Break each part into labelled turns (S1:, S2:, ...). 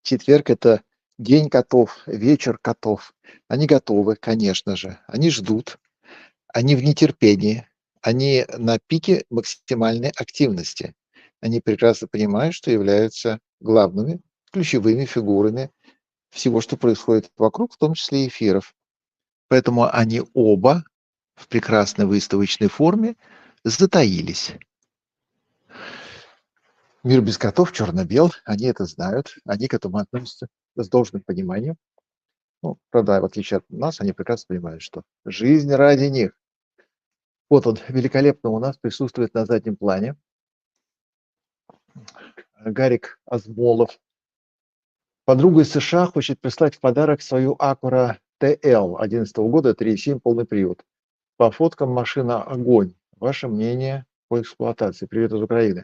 S1: Четверг – это день котов, вечер котов. Они готовы, конечно же. Они ждут, они в нетерпении, они на пике максимальной активности. Они прекрасно понимают, что являются главными, ключевыми фигурами всего, что происходит вокруг, в том числе и эфиров. Поэтому они оба в прекрасной выставочной форме затаились. Мир без котов черно-бел, они это знают, они к этому относятся с должным пониманием. Ну, правда, в отличие от нас, они прекрасно понимают, что жизнь ради них. Вот он великолепно у нас присутствует на заднем плане. Гарик Азмолов. Подруга из США хочет прислать в подарок свою Acura TL 2011 года, 3.7 полный привод. По фоткам машина огонь. Ваше мнение по эксплуатации? Привет из Украины.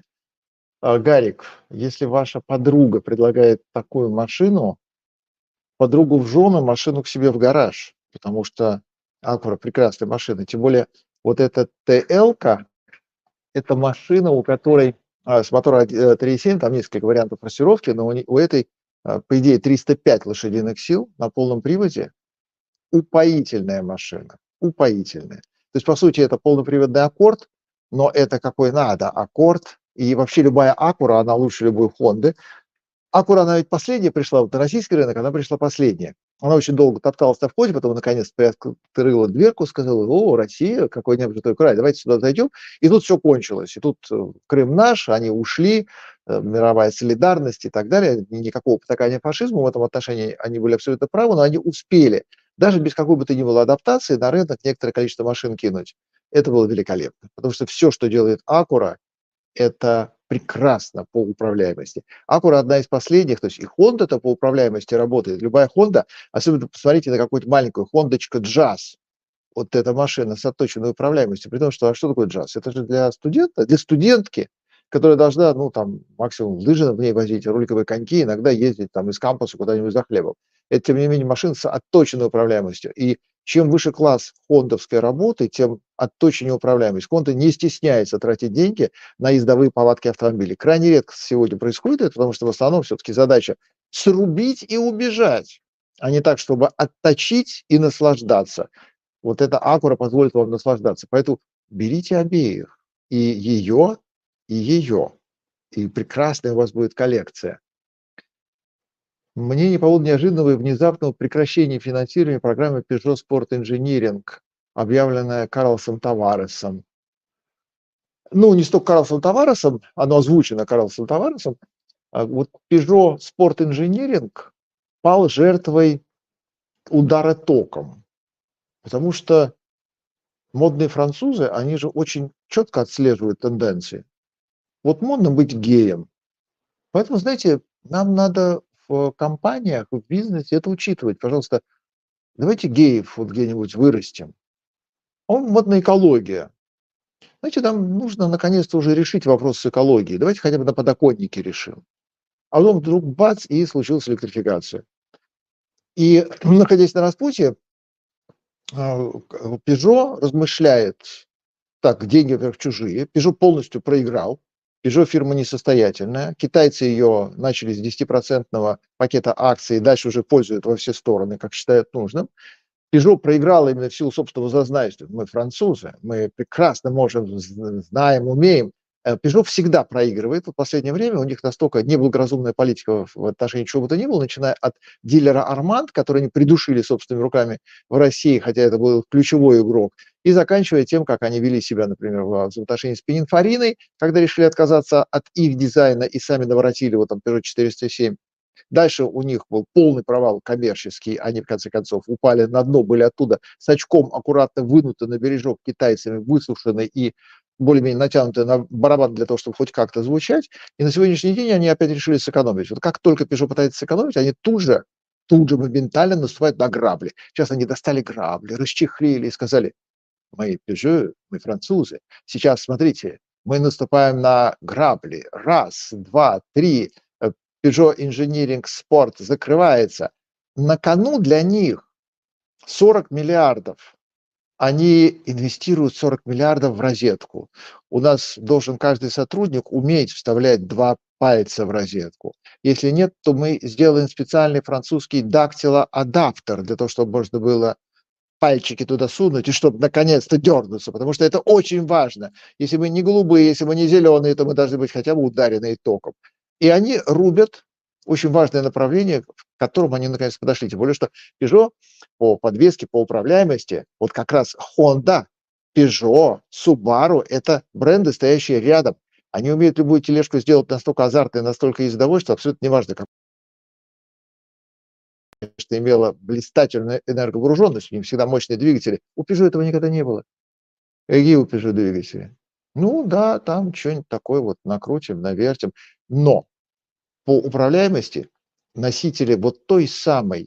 S1: Гарик, если ваша подруга предлагает такую машину, подругу в жены, машину к себе в гараж, потому что Acura прекрасная машина. Тем более вот эта TL-ка, это машина, у которой с мотора 3.7, там несколько вариантов форсировки, но у этой, по идее, 305 лошадиных сил на полном приводе. Упоительная машина, упоительная. То есть, по сути, это полноприводный аккорд, но это какой надо аккорд. И вообще любая Acura, она лучше любой Honda. Acura, она ведь последняя пришла, вот на российский рынок она пришла последняя. Она очень долго топталась на входе, потом наконец приоткрыла дверку, сказала: о, Россия, какой необжитой край, давайте сюда зайдем. И тут все кончилось. И тут Крым наш, они ушли, мировая солидарность и так далее. Никакого потакания фашизму в этом отношении, они были абсолютно правы, но они успели, даже без какой бы то ни было адаптации, на рынок некоторое количество машин кинуть. Это было великолепно, потому что все, что делает Acura, это прекрасно по управляемости. Acura одна из последних, то есть и Honda-то по управляемости работает. Любая Honda, особенно посмотрите на какую-то маленькую Хондочка Jazz, вот эта машина с отточенной управляемостью, при том, что а что такое Jazz? Это же для студента, для студентки, которая должна, ну, там, максимум лыжи в ней возить, роликовые коньки, иногда ездить там из кампуса куда-нибудь за хлебом. Это, тем не менее, машина с отточенной управляемостью. И чем выше класс хондовской работы, тем отточеннее управляемость. Honda не стесняется тратить деньги на ездовые повадки автомобилей. Крайне редко сегодня происходит это, потому что в основном все-таки задача срубить и убежать, а не так, чтобы отточить и наслаждаться. Вот эта Acura позволит вам наслаждаться. Поэтому берите обеих. И ее, и ее. И прекрасная у вас будет коллекция. Мне не по поводу неожиданного и внезапного прекращения финансирования программы Peugeot Sport Engineering, объявленная Карлосом Таваресом. Ну, не столько Карлосом Таваресом, оно озвучено Карлосом Таваресом. А вот Peugeot Sport Engineering пал жертвой удара током. Потому что модные французы, они же очень четко отслеживают тенденции. Вот модно быть геем. Поэтому, знаете, нам надо в компаниях, в бизнесе это учитывать. Пожалуйста, давайте геев вот где-нибудь вырастим. Модная экология. Знаете, нам нужно наконец-то уже решить вопрос с экологией. Давайте хотя бы на подоконнике решим. А потом вдруг бац, и случилась электрификация. И находясь на распутье, Peugeot размышляет: так, деньги, во-первых, чужие. Peugeot полностью проиграл. Peugeot фирма несостоятельная. Китайцы ее начали с 10% пакета акций, и дальше уже пользуют во все стороны, как считают нужным. Peugeot проиграла именно в силу собственного зазнайства. Мы французы, мы прекрасно можем, знаем, умеем. Peugeot всегда проигрывает. В последнее время у них настолько неблагоразумная политика в отношении чего бы то ни было, начиная от дилера Арманд, который они придушили собственными руками в России, хотя это был ключевой игрок, и заканчивая тем, как они вели себя, например, в взаимоотношении с Пининфариной, когда решили отказаться от их дизайна и сами наворотили вот там Peugeot 407. Дальше у них был полный провал коммерческий, они в конце концов упали на дно, были оттуда с очком аккуратно вынуты на бережок китайцами, высушены и более-менее натянуты на барабан для того, чтобы хоть как-то звучать. И на сегодняшний день они опять решили сэкономить. Вот как только Peugeot пытается сэкономить, они тут же моментально наступают на грабли. Сейчас они достали грабли, расчехлили и сказали: мы Peugeot, мы французы. Сейчас, смотрите, мы наступаем на грабли. Раз, два, три. Peugeot Engineering Sport закрывается. На кону для них 40 миллиардов. Они инвестируют 40 миллиардов в розетку. У нас должен каждый сотрудник уметь вставлять два пальца в розетку. Если нет, то мы сделаем специальный французский дактилоадаптер для того, чтобы можно было пальчики туда сунуть и чтобы наконец-то дернуться, потому что это очень важно. Если мы не голубые, если мы не зеленые, то мы должны быть хотя бы ударенные током. И они рубят очень важное направление, к которому они наконец подошли. Тем более, что Peugeot по подвеске, по управляемости, вот как раз Honda, Peugeot, Subaru – это бренды, стоящие рядом. Они умеют любую тележку сделать настолько азартной, настолько ездовой, что абсолютно неважно, как что имела блистательную энергогруженность, у них всегда мощные двигатели. У Peugeot этого никогда не было. Какие у Peugeot двигатели? Ну да, там что-нибудь такое вот накрутим, навертим. Но по управляемости носители вот той самой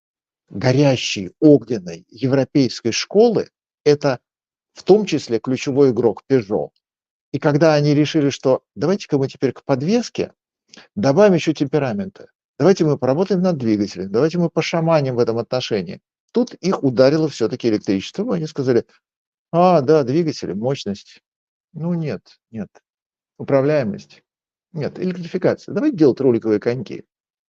S1: горящей, огненной европейской школы – это в том числе ключевой игрок Peugeot. И когда они решили, что давайте-ка мы теперь к подвеске добавим еще темперамента, давайте мы поработаем над двигателем, давайте мы пошаманим в этом отношении. Тут их ударило все-таки электричеством, они сказали, да, двигатели, мощность. Ну нет, нет. Управляемость. Нет, электрификация. Давайте делать роликовые коньки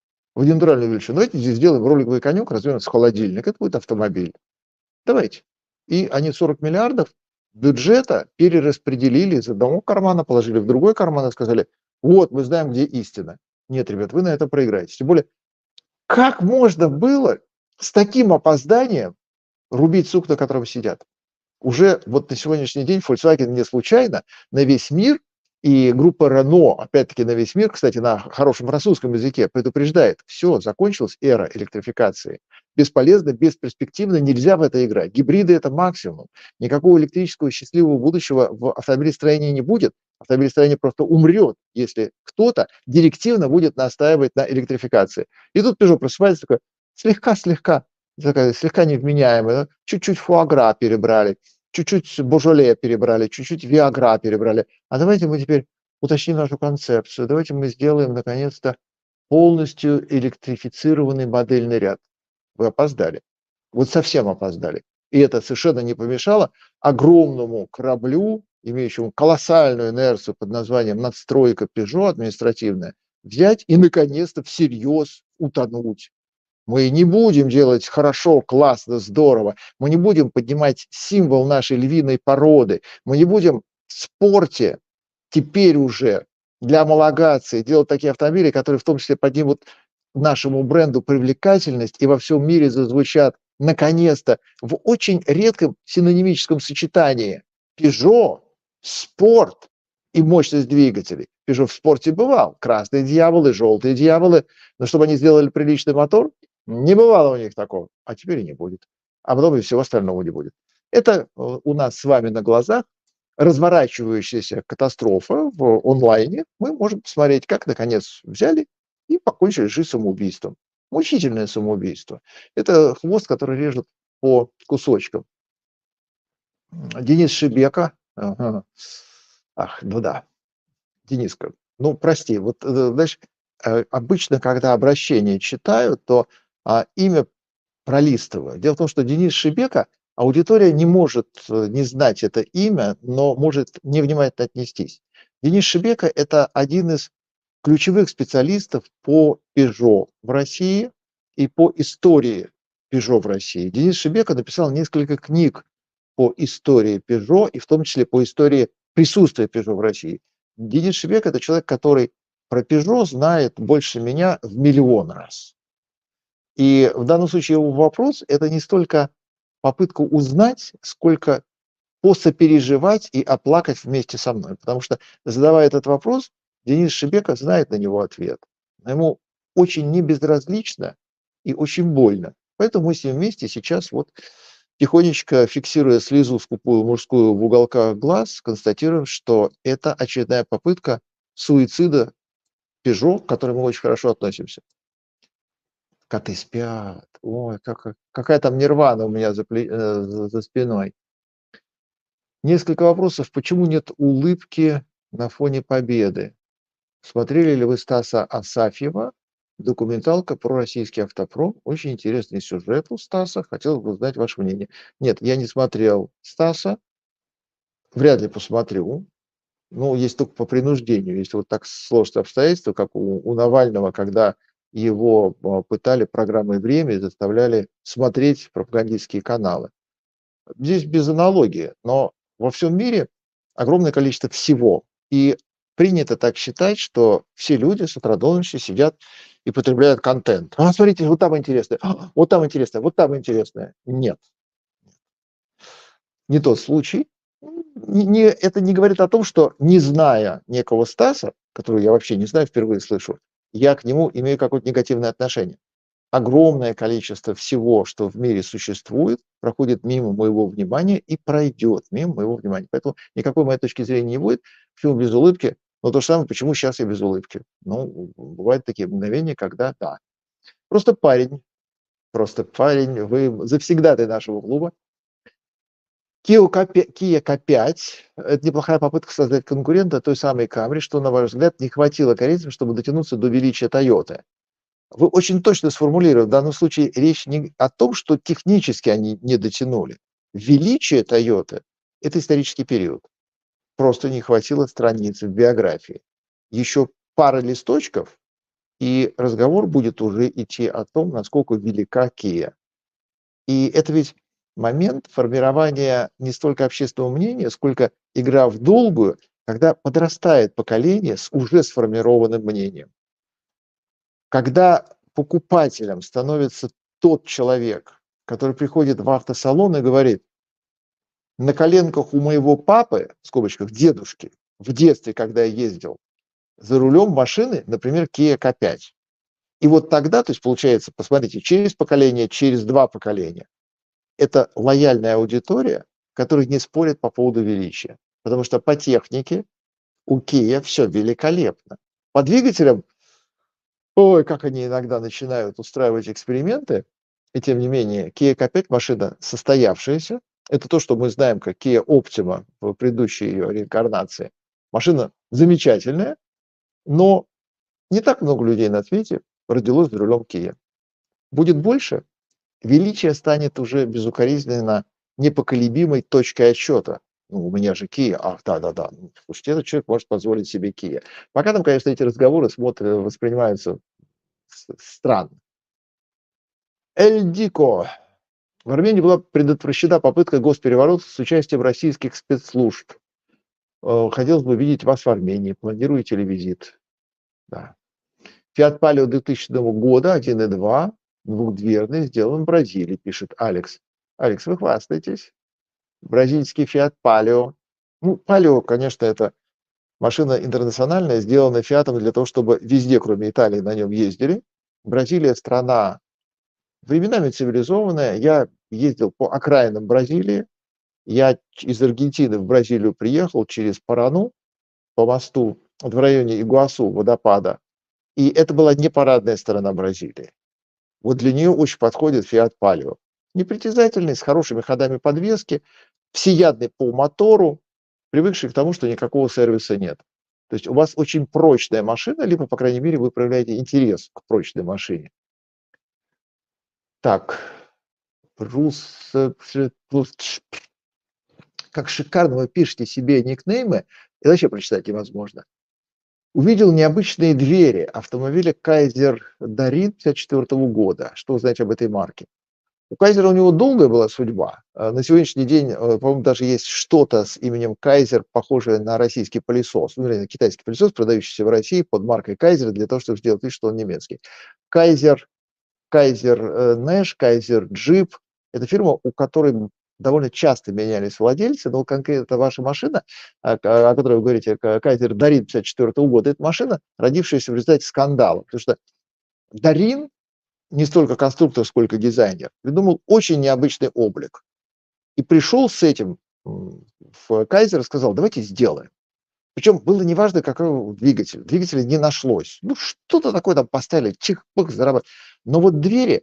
S1: в индивидуальную величину. Давайте здесь сделаем роликовый конек размером с холодильник. Это будет автомобиль. Давайте. И они 40 миллиардов бюджета перераспределили из одного кармана, положили в другой карман и сказали, вот, мы знаем, где истина. Нет, ребят, вы на это проиграете. Тем более, как можно было с таким опозданием рубить сук, на котором сидят? Уже вот на сегодняшний день Volkswagen не случайно на весь мир, и группа Renault, опять-таки на весь мир, кстати, на хорошем французском языке, предупреждает, все, закончилась эра электрификации. Бесполезно, бесперспективно, нельзя в это играть. Гибриды – это максимум. Никакого электрического счастливого будущего в автомобилестроении не будет. Автомобилестроение просто умрет, если кто-то директивно будет настаивать на электрификации. И тут Peugeot просыпается такой, слегка невменяемый, чуть-чуть фуагра перебрали, чуть-чуть божоле перебрали, чуть-чуть виагра перебрали. А давайте мы теперь уточним нашу концепцию, давайте мы сделаем, наконец-то, полностью электрифицированный модельный ряд. Вы опоздали. Вот совсем опоздали. И это совершенно не помешало огромному кораблю, имеющему колоссальную инерцию под названием надстройка Peugeot административная, взять и, наконец-то, всерьез утонуть. Мы не будем делать хорошо, классно, здорово. Мы не будем поднимать символ нашей львиной породы. Мы не будем в спорте теперь уже для homологации делать такие автомобили, которые в том числе поднимут нашему бренду привлекательность и во всем мире зазвучат наконец-то в очень редком синонимическом сочетании. Peugeot, спорт и мощность двигателей. Peugeot в спорте бывал. Красные дьяволы, желтые дьяволы. Но чтобы они сделали приличный мотор, не бывало у них такого. А теперь и не будет. А потом и всего остального не будет. Это у нас с вами на глазах разворачивающаяся катастрофа в онлайне. Мы можем посмотреть, как наконец взяли и покончили жизнь самоубийством. Мучительное самоубийство. Это хвост, который режет по кусочкам. Денис Шебека. Ага. Ах, ну да. Дениска, ну прости, вот знаешь, обычно, когда обращение читаю, то имя пролистываю. Дело в том, что Денис Шебека, аудитория не может не знать это имя, но может невнимательно отнестись. Денис Шебека – это один из ключевых специалистов по Peugeot в России и по истории Peugeot в России. Денис Шебека написал несколько книг по истории Peugeot и в том числе по истории присутствия Peugeot в России. Денис Шебек – это человек, который про Peugeot знает больше меня в миллион раз. И в данном случае его вопрос – это не столько попытка узнать, сколько посопереживать и оплакать вместе со мной. Потому что, задавая этот вопрос, Денис Шебека знает на него ответ. Но ему очень небезразлично и очень больно. Поэтому мы с ним вместе сейчас вот тихонечко, фиксируя слезу скупую мужскую в уголках глаз, констатируем, что это очередная попытка суицида Peugeot, к которой мы очень хорошо относимся. Коты спят. Ой, какая там нирвана у меня за спиной. Несколько вопросов. Почему нет улыбки на фоне победы? Смотрели ли вы Стаса Асафьева? Документалка про российский автопром. Очень интересный сюжет у Стаса. Хотел бы узнать ваше мнение. Нет, я не смотрел Стаса. Вряд ли посмотрю. Ну, есть только по принуждению. Если вот так сложатся обстоятельства, как у Навального, когда его пытали программой «Время» и заставляли смотреть пропагандистские каналы. Здесь без аналогии, но во всем мире огромное количество всего. И принято так считать, что все люди с утра до ночи сидят и потребляют контент. А, смотрите, вот там интересно, вот там интересно, вот там интересно. Нет, не тот случай. Это не говорит о том, что не зная некого Стаса, которого я вообще не знаю, впервые слышу, я к нему имею какое-то негативное отношение. Огромное количество всего, что в мире существует, проходит мимо моего внимания и пройдет мимо моего внимания. Поэтому никакой моей точки зрения не будет. Почему без улыбки? Но то же самое, почему сейчас я без улыбки. Ну, бывают такие мгновения, когда да. Просто парень, просто парень, вы завсегдатый нашего клуба. Kia K5– это неплохая попытка создать конкурента той самой Camry, что, на ваш взгляд, не хватило корейцам, чтобы дотянуться до величия Toyota. Вы очень точно сформулировали. В данном случае речь не о том, что технически они не дотянули. Величие Toyota– это исторический период. Просто не хватило страниц в биографии. Еще пара листочков, и разговор будет уже идти о том, насколько велика Kia. И это ведь момент формирования не столько общественного мнения, сколько игра в долгую, когда подрастает поколение с уже сформированным мнением. Когда покупателем становится тот человек, который приходит в автосалон и говорит: на коленках у моего папы, в скобочках дедушки, в детстве, когда я ездил, за рулем машины, например, Kia K5. И вот тогда, то есть получается, посмотрите, через поколение, через два поколения, это лояльная аудитория, которая не спорит по поводу величия. Потому что по технике у Kia все великолепно. По двигателям, ой, как они иногда начинают устраивать эксперименты, и тем не менее, Kia K5 машина состоявшаяся. Это то, что мы знаем как Kia Optima в предыдущей ее реинкарнации. Машина замечательная, но не так много людей на свете родилось за рулем Kia. Будет больше, величие станет уже безукоризненно непоколебимой точкой отсчета. Ну, у меня же Kia, ах, да-да-да. Слушайте, этот человек может позволить себе Kia. Пока там, конечно, эти разговоры воспринимаются странно. Эль Дико. В Армении была предотвращена попытка госпереворота с участием российских спецслужб. Хотелось бы видеть вас в Армении. Планируете ли визит? Да. Fiat Palio 2000 года, 1.2, двухдверный, сделан в Бразилии, пишет Алекс. Алекс, вы хвастаетесь? Бразильский Fiat Palio. Ну, Palio, конечно, это машина интернациональная, сделанная Фиатом для того, чтобы везде, кроме Италии, на нем ездили. Бразилия страна временами цивилизованная. Я ездил по окраинам Бразилии. Я из Аргентины в Бразилию приехал через Парану по мосту в районе Игуасу, водопада. И это была не парадная сторона Бразилии. Вот для нее очень подходит Fiat Palio. Непритязательный, с хорошими ходами подвески, всеядный по мотору, привыкший к тому, что никакого сервиса нет. То есть у вас очень прочная машина, либо, по крайней мере, вы проявляете интерес к прочной машине. Так, как шикарно вы пишете себе никнеймы, и вообще прочитать невозможно. Увидел необычные двери автомобиля Kaiser Darin 1954 года. Что вы знаете об этой марке? У Кайзера у него долгая была судьба. На сегодняшний день, по-моему, даже есть что-то с именем Кайзер, похожее на российский пылесос. Ну, или китайский пылесос, продающийся в России под маркой Кайзер, для того, чтобы сделать вид, что он немецкий. Кайзер Нэш, Кайзер Джип– это фирма, у которой довольно часто менялись владельцы, но конкретно ваша машина, о которой вы говорите, Кайзер Дарин 1954 года, это машина, родившаяся в результате скандала. Потому что Дарин, не столько конструктор, сколько дизайнер, придумал очень необычный облик. И пришел с этим в Кайзер и сказал: давайте сделаем. Причем было неважно, какой двигатель. Двигателя не нашлось. Ну, что-то такое там поставили, чих-пых, зарабатывали. Но вот двери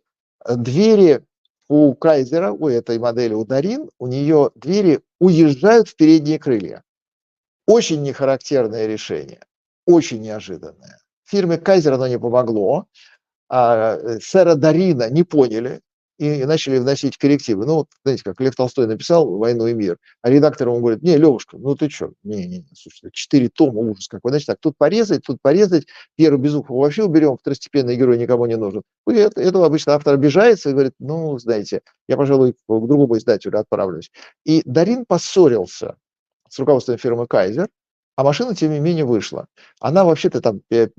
S1: у Кайзера, у этой модели, у Дарин, у нее двери уезжают в передние крылья. Очень нехарактерное решение, очень неожиданное. Фирме Кайзер оно не помогло, сэра Дарина не поняли, и начали вносить коррективы. Ну, вот, знаете, как Лев Толстой написал «Войну и мир», а редактор ему говорит: «Не, Левушка, ну ты чё? Не, слушай, 4 тома, ужас какой. Значит так, тут порезать, Пьера Безухова вообще уберем, второстепенный герой никому не нужен». И этого обычно автор обижается и говорит: ну, знаете, я, пожалуй, к другому издателю отправлюсь. И Дарин поссорился с руководством фирмы «Кайзер», а машина, тем не менее, вышла. Она вообще-то там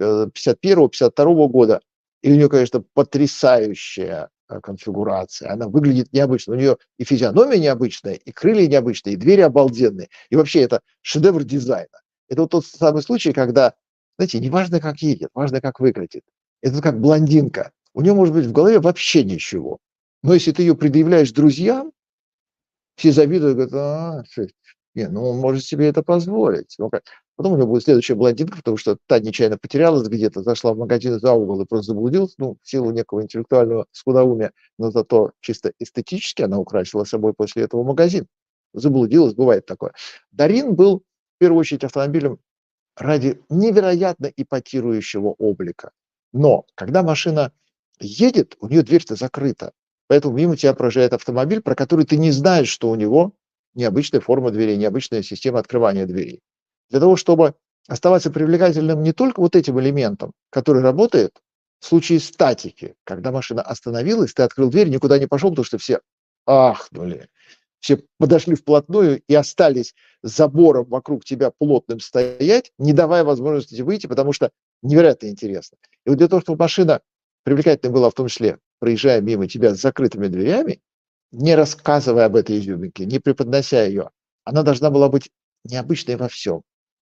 S1: 51-52 года, и у нее, конечно, потрясающая конфигурация. Она выглядит необычно. У нее и физиономия необычная, и крылья необычные, и двери обалденные. И вообще это шедевр дизайна. Это вот тот самый случай, когда, знаете, не важно, как едет, важно, как выглядит. Это как блондинка. У нее может быть в голове вообще ничего. Но если ты ее предъявляешь друзьям, все завидуют, говорят: не, ну он может себе это позволить. Ну, как. Потом у него будет следующая блондинка, потому что та нечаянно потерялась где-то, зашла в магазин за угол и просто заблудилась, ну, в силу некого интеллектуального скудоумия, но зато чисто эстетически она украсила собой после этого магазин. Заблудилась, бывает такое. Дарин был в первую очередь автомобилем ради невероятно эпатирующего облика. Но когда машина едет, у нее дверь-то закрыта. Поэтому мимо тебя проезжает автомобиль, про который ты не знаешь, что у него необычная форма дверей, необычная система открывания дверей. Для того, чтобы оставаться привлекательным не только вот этим элементом, который работает в случае статики, когда машина остановилась, ты открыл дверь, никуда не пошел, потому что все ахнули, все подошли вплотную и остались забором вокруг тебя плотным стоять, не давая возможности выйти, потому что невероятно интересно. И вот для того, чтобы машина привлекательной была, в том числе, проезжая мимо тебя с закрытыми дверями, не рассказывая об этой изюминке, не преподнося ее, она должна была быть необычной во всем.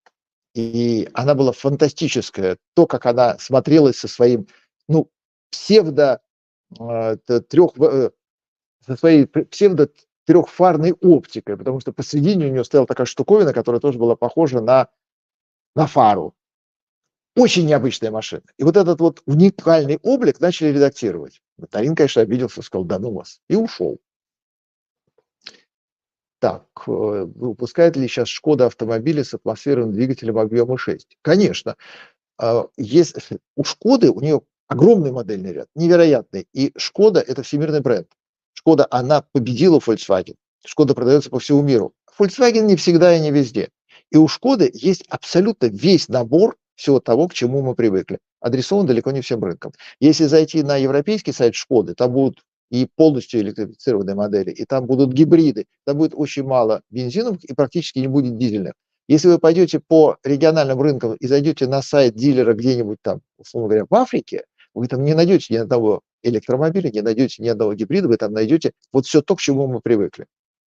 S1: И она была фантастическая. То, как она смотрелась со своим, ну, псевдо трех, со своей псевдо трехфарной оптикой, потому что посередине у нее стояла такая штуковина, которая тоже была похожа на фару. Очень необычная машина. И вот этот вот уникальный облик начали редактировать. Тарин, конечно, обиделся, сказал: да ну вас, и ушел. Так, выпускает ли сейчас Шкода автомобили с атмосферным двигателем объема 6? Конечно. Есть, у Шкоды, у нее огромный модельный ряд, невероятный. И Шкода – это всемирный бренд. Шкода, она победила Volkswagen. Шкода продается по всему миру. Volkswagen не всегда и не везде. И у Шкоды есть абсолютно весь набор всего того, к чему мы привыкли. Адресован далеко не всем рынкам. Если зайти на европейский сайт Шкоды, там будут и полностью электрифицированные модели, и там будут гибриды, там будет очень мало бензиновых и практически не будет дизельных. Если вы пойдете по региональным рынкам и зайдете на сайт дилера где-нибудь там, условно говоря, в Африке, вы там не найдете ни одного электромобиля, не найдете ни одного гибрида, вы там найдете вот все то, к чему мы привыкли.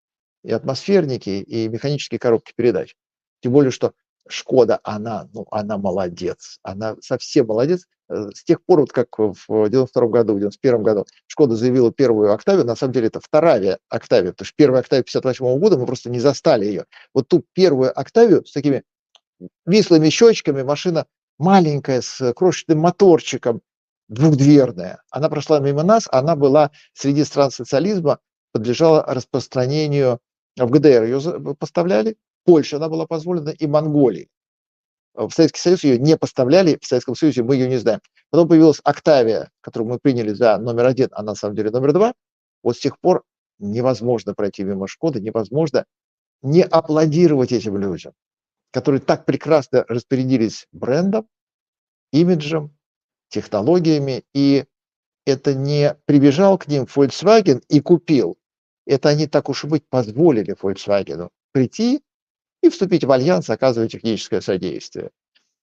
S1: И атмосферники, и механические коробки передач. Тем более, что Шкода, она молодец. Она совсем молодец. С тех пор, вот как в 92 году, в 91 году Шкода заявила первую Октавию, на самом деле это вторая Октавия, потому что первая Октавия 58 года, мы просто не застали ее. Вот ту первую Октавию с такими вислыми щечками, машина маленькая, с крошечным моторчиком, двухдверная. Она прошла мимо нас, она была среди стран социализма, подлежала распространению в ГДР. Ее поставляли, Польше она была позволена и Монголии. В Советский Союз ее не поставляли, в Советском Союзе мы ее не знаем. Потом появилась Октавия, которую мы приняли за номер 1, а на самом деле номер 2. Вот с тех пор невозможно пройти мимо Шкоды, невозможно не аплодировать этим людям, которые так прекрасно распорядились брендом, имиджем, технологиями, и это не прибежал к ним Volkswagen и купил. Это они, так уж и быть, позволили Volkswagen прийти и вступить в альянс, оказывая техническое содействие.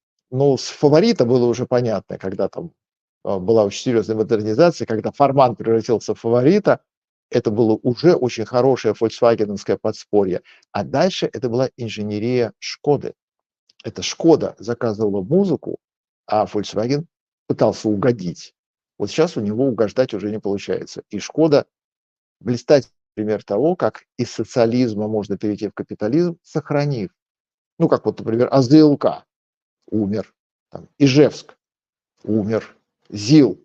S1: Но с Фаворита было уже понятно, когда там была очень серьезная модернизация, когда Форман превратился в Фаворита, это было уже очень хорошее фольксвагеновское подспорье. А дальше это была инженерия Шкоды. Это Шкода заказывала музыку, а Volkswagen пытался угодить. Вот сейчас у него угождать уже не получается. И Шкода блистательный пример того, как из социализма можно перейти в капитализм, сохранив. Ну, как вот, например, АЗЛК умер, там, Ижевск умер, ЗИЛ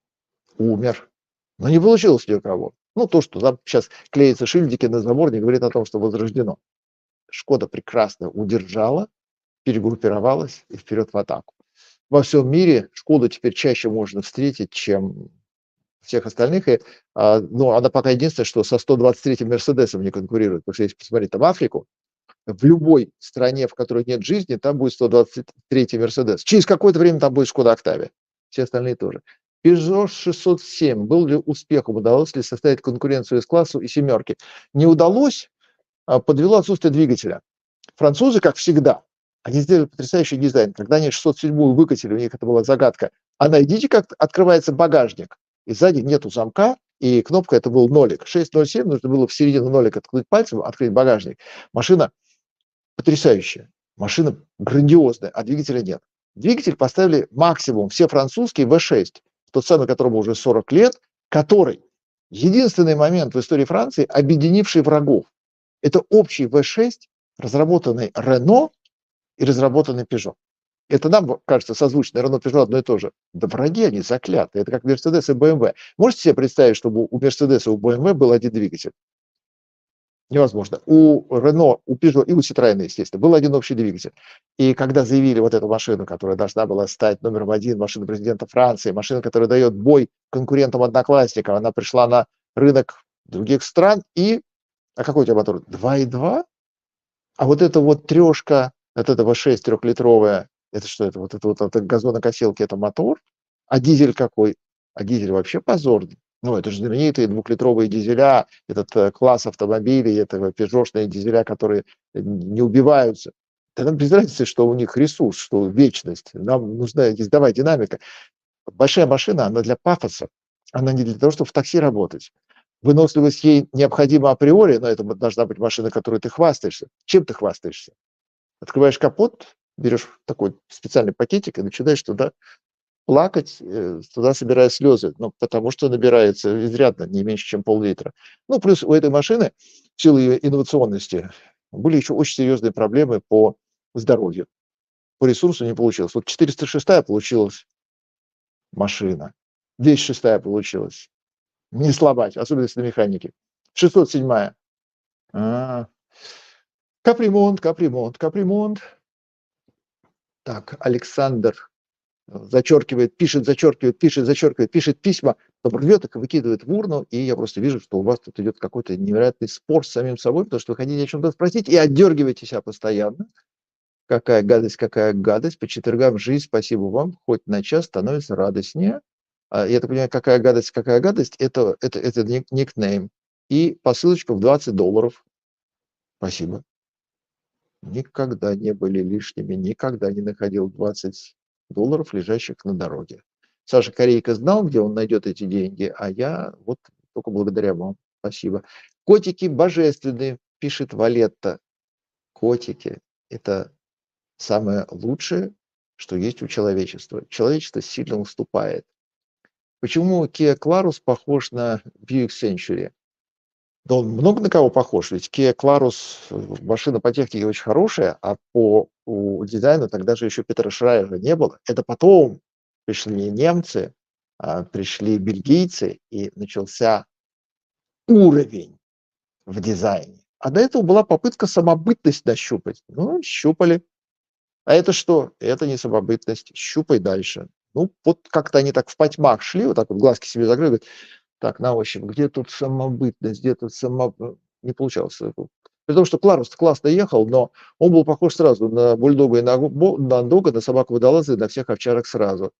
S1: умер. Но не получилось ни у кого. Ну, то, что там сейчас клеятся шильдики на забор, не говорит о том, что возрождено. Шкода прекрасно удержала, перегруппировалась и вперед в атаку. Во всем мире Шкоду теперь чаще можно встретить, чем всех остальных. И, ну, она пока единственное, что со 123-м Мерседесом не конкурирует. Потому что если посмотреть там Африку, в любой стране, в которой нет жизни, там будет 123-й Мерседес. Через какое-то время там будет Шкода Октавия. Все остальные тоже. Peugeot 607. Был ли успехом? Удалось ли составить конкуренцию S-классу и семерки? Не удалось, подвело отсутствие двигателя. Французы, как всегда, они сделали потрясающий дизайн. Когда они 607-ю выкатили, у них это была загадка. А найдите, как открывается багажник. И сзади нету замка, и кнопка это был нолик. 607 нужно было в середину нолика ткнуть пальцем, открыть багажник. Машина потрясающая, машина грандиозная, а двигателя нет. Двигатель поставили максимум, все французские V6, тот самый, которому уже 40 лет, который единственный момент в истории Франции, объединивший врагов. Это общий V6, разработанный Renault и разработанный Peugeot. Это нам кажется созвучно, Renault, Peugeot одно и то же. Да враги они заклятые, это как Mercedes и BMW. Можете себе представить, чтобы у Mercedes и у BMW был один двигатель? Невозможно. У Renault, у Peugeot и у Citroёn, естественно, был один общий двигатель. И когда заявили вот эту машину, которая должна была стать номером один, машина президента Франции, машина, которая дает бой конкурентам-одноклассникам, она пришла на рынок других стран и... А какой у тебя мотор? 2.2? А вот эта вот трешка от этого 6 трехлитровая, это что это? Вот это газонокосилки, это мотор? А дизель какой? А дизель вообще позорный. Ну, это же знаменитые двухлитровые дизеля, этот класс автомобилей, это пежошные дизеля, которые не убиваются. Да нам без разницы, что у них ресурс, что вечность. Нам нужна ездовая динамика. Большая машина, она для пафоса, она не для того, чтобы в такси работать. Выносливость ей необходима априори, но это должна быть машина, которой ты хвастаешься. Чем ты хвастаешься? Открываешь капот, берешь такой специальный пакетик и начинаешь туда плакать, туда собирая слезы, ну, потому что набирается изрядно, не меньше, чем пол-литра. Ну, плюс у этой машины, в силу ее инновационности, были еще очень серьезные проблемы по здоровью. По ресурсу не получилось. Вот 406-я получилась машина, 206-я получилась. Не сломать, особенно если на механике. 607-я. Капремонт, капремонт, капремонт. Так, Александр зачеркивает, пишет, зачеркивает, пишет, зачеркивает, пишет письма, потом рвет их и выкидывает в урну, и я просто вижу, что у вас тут идет какой-то невероятный спор с самим собой, потому что вы хотите о чем-то спросить и отдергиваете себя постоянно. Какая гадость, по четвергам жизнь, спасибо вам, хоть на час становится радостнее. Я так понимаю, какая гадость, это никнейм. И посылочка в $20. Спасибо. Никогда не были лишними, никогда не находил $20, лежащих на дороге. Саша Корейка знал, где он найдет эти деньги, а я вот только благодаря вам. Спасибо. Котики божественные, пишет Валетта. Котики – это самое лучшее, что есть у человечества. Человечество сильно уступает. Почему Kia Clarus похож на Buick Century? Да он много на кого похож, ведь Kia Clarus, машина по технике очень хорошая, а по дизайну тогда же еще Петра Шрайера не было. Это потом пришли немцы, пришли бельгийцы, и начался уровень в дизайне. А до этого была попытка самобытность нащупать. Ну, щупали. А это что? Это не самобытность. Щупай дальше. Ну, вот как-то они так в потьмах шли, вот так вот глазки себе закрыли, говорят, так, на ощупь, где тут самобытность, где тут Не получалось. При том, что Кларус классно ехал, но он был похож сразу на бульдога и на дога, на собаку-водолаза и на всех овчарок сразу.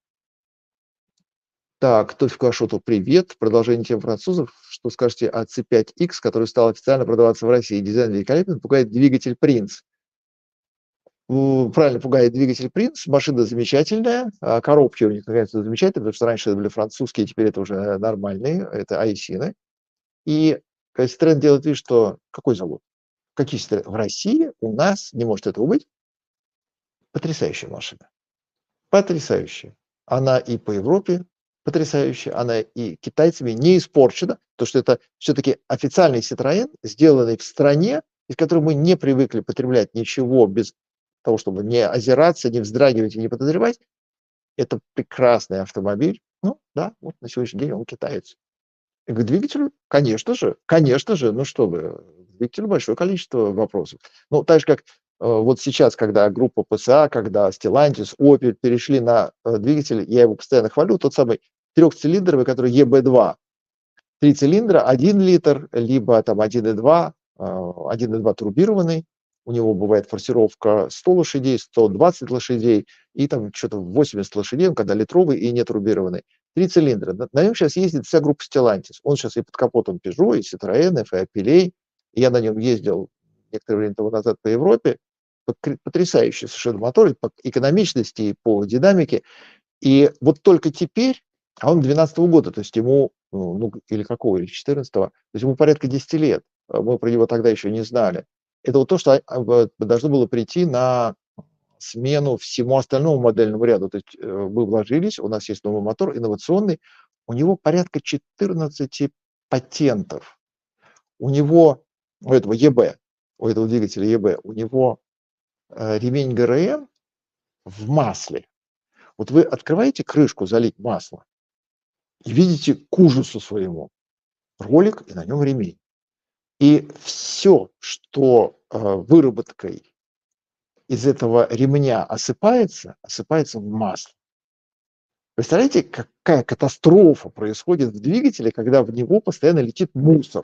S1: Так, Тофику Ашоту привет. Продолжение тем французов. Что скажете о C5X, который стал официально продаваться в России? Дизайн великолепен, пугает двигатель Принц. Правильно, пугает двигатель Принц, машина замечательная, коробки у них, наконец-то, замечательные, потому что раньше это были французские, теперь это уже нормальные, это айсины. И Citroёn делает вид, что какой завод? Какие Citroёn? В России у нас не может этого быть. Потрясающая машина. Потрясающая. Она и по Европе потрясающая, она и китайцами не испорчена, потому что это все-таки официальный Citroёn, сделанный в стране, из которой мы не привыкли потреблять ничего без того, чтобы не озираться, не вздрагивать и не подозревать. Это прекрасный автомобиль. Ну, да, вот на сегодняшний день он китаец. И к двигателю, конечно же, ну что вы, к двигателю большое количество вопросов. Ну, так же, как вот сейчас, когда группа ПСА, когда Stellantis, Opel перешли на двигатель, я его постоянно хвалю, тот самый трехцилиндровый, который ЕБ-2. 3 цилиндра, 1 литр, либо там 1,2, 1,2 турбированный. У него бывает форсировка 100 лошадей, 120 лошадей и там что-то 80 лошадей, когда литровый и не турбированный. 3 цилиндра. На нем сейчас ездит вся группа Stellantis. Он сейчас и под капотом Peugeot, и Citroёn, и Opel. Я на нем ездил некоторое время тому назад по Европе. Потрясающий совершенно мотор и по экономичности, и по динамике. И вот только теперь, а он 12 года, то есть ему, ну, или какого, или 14-го, то есть ему порядка 10 лет. Мы про него тогда еще не знали. Это вот то, что должно было прийти на смену всему остальному модельному ряду. То есть мы вложились, у нас есть новый мотор, инновационный, у него порядка 14 патентов. У него, у этого ЕБ, у этого двигателя ЕБ, у него ремень ГРМ в масле. Вот вы открываете крышку залить масло и видите к ужасу своему ролик, и на нем ремень. И все, что выработкой из этого ремня осыпается в масло. Представляете, какая катастрофа происходит в двигателе, когда в него постоянно летит мусор?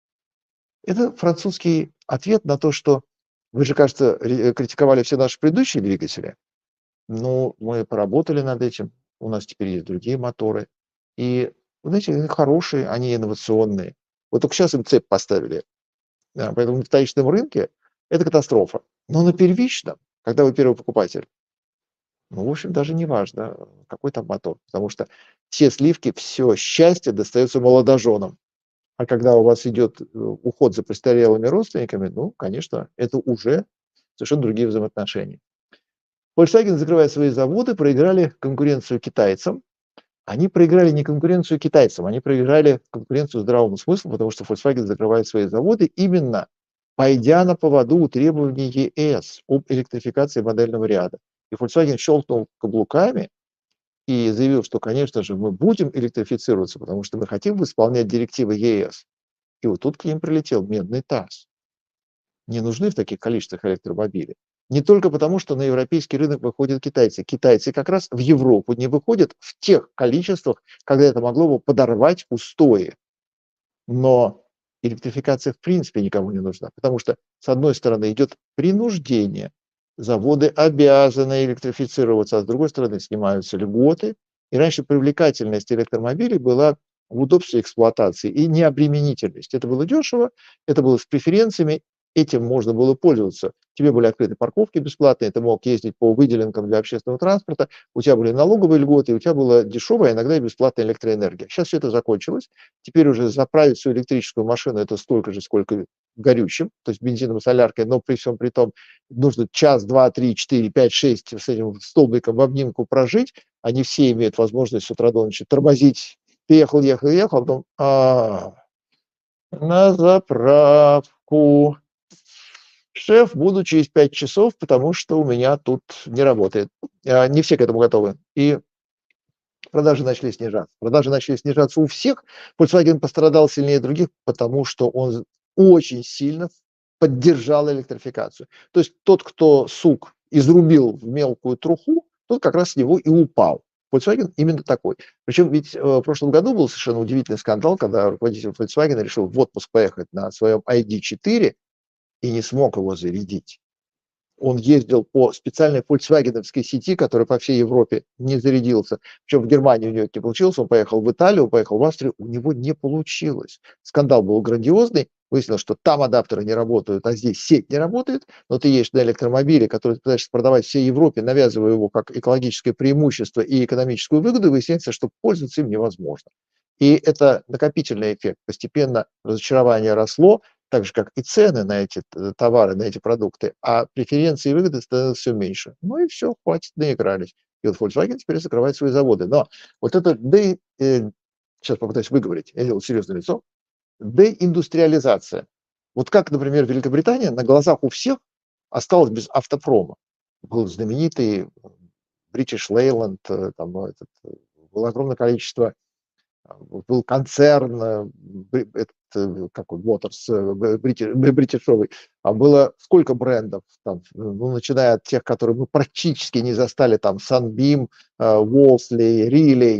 S1: Это французский ответ на то, что вы же, кажется, критиковали все наши предыдущие двигатели. Ну, мы поработали над этим, у нас теперь есть другие моторы. И, знаете, они хорошие, они инновационные. Вот только сейчас им цепь поставили. Да, поэтому на вторичном рынке это катастрофа. Но на первичном, когда вы первый покупатель, ну, в общем, даже не важно, какой там мотор. Потому что все сливки, все счастье достается молодоженам. А когда у вас идет уход за престарелыми родственниками, ну, конечно, это уже совершенно другие взаимоотношения. Volkswagen, закрывая свои заводы, проиграли конкуренцию китайцам. Они проиграли не конкуренцию китайцам, они проиграли конкуренцию здравому смыслу, потому что Volkswagen закрывает свои заводы, именно пойдя на поводу у требований ЕС об электрификации модельного ряда. И Volkswagen щелкнул каблуками и заявил, что, конечно же, мы будем электрифицироваться, потому что мы хотим исполнять директивы ЕС. И вот тут к ним прилетел медный таз. Не нужны в таких количествах электромобили. Не только потому, что на европейский рынок выходят китайцы. Китайцы как раз в Европу не выходят в тех количествах, когда это могло бы подорвать устои. Но электрификация в принципе никому не нужна, потому что, с одной стороны, идет принуждение. Заводы обязаны электрифицироваться, а с другой стороны, снимаются льготы. И раньше привлекательность электромобилей была в удобстве эксплуатации и необременительность. Это было дешево, это было с преференциями, этим можно было пользоваться. Тебе были открыты парковки бесплатные, ты мог ездить по выделенкам для общественного транспорта, у тебя были налоговые льготы, у тебя была дешевая, иногда и бесплатная электроэнергия. Сейчас все это закончилось. Теперь уже заправить свою электрическую машину это столько же, сколько горючим, то есть бензином и соляркой, но при всем при том нужно час, два, три, четыре, пять, шесть с этим столбиком в обнимку прожить. Они все имеют возможность с утра до ночи тормозить. Ехал, а потом на заправку. Шеф, буду через 5 часов, потому что у меня тут не работает. Не все к этому готовы. И продажи начали снижаться. Продажи начали снижаться у всех. Volkswagen пострадал сильнее других, потому что он очень сильно поддержал электрификацию. То есть тот, кто сук изрубил в мелкую труху, тот как раз с него и упал. Volkswagen именно такой. Причем ведь в прошлом году был совершенно удивительный скандал, когда руководитель Volkswagen решил в отпуск поехать на своем ID4 и не смог его зарядить. Он ездил по специальной фольксвагеновской сети, которая по всей Европе не зарядился. Причем в Германии у него не получилось, он поехал в Италию, он поехал в Австрию, у него не получилось. Скандал был грандиозный, выяснилось, что там адаптеры не работают, а здесь сеть не работает, но ты едешь на электромобиле, который ты пытаешься продавать всей Европе, навязывая его как экологическое преимущество и экономическую выгоду, и выясняется, что пользоваться им невозможно. И это накопительный эффект. Постепенно разочарование росло, так же, как и цены на эти товары, на эти продукты, а преференции и выгоды становятся все меньше. Ну и все, хватит, наигрались. И вот Volkswagen теперь закрывает свои заводы. Но вот это, сейчас попытаюсь выговорить, я делаю серьезное лицо, деиндустриализация. Вот как, например, Великобритания на глазах у всех осталась без автопрома. Был знаменитый British Leyland, там, было огромное количество, был концерн, как он, Waters, бритишовый, а было сколько брендов, там, ну, начиная от тех, которые мы практически не застали, там, Sunbeam, Wolseley, Relay,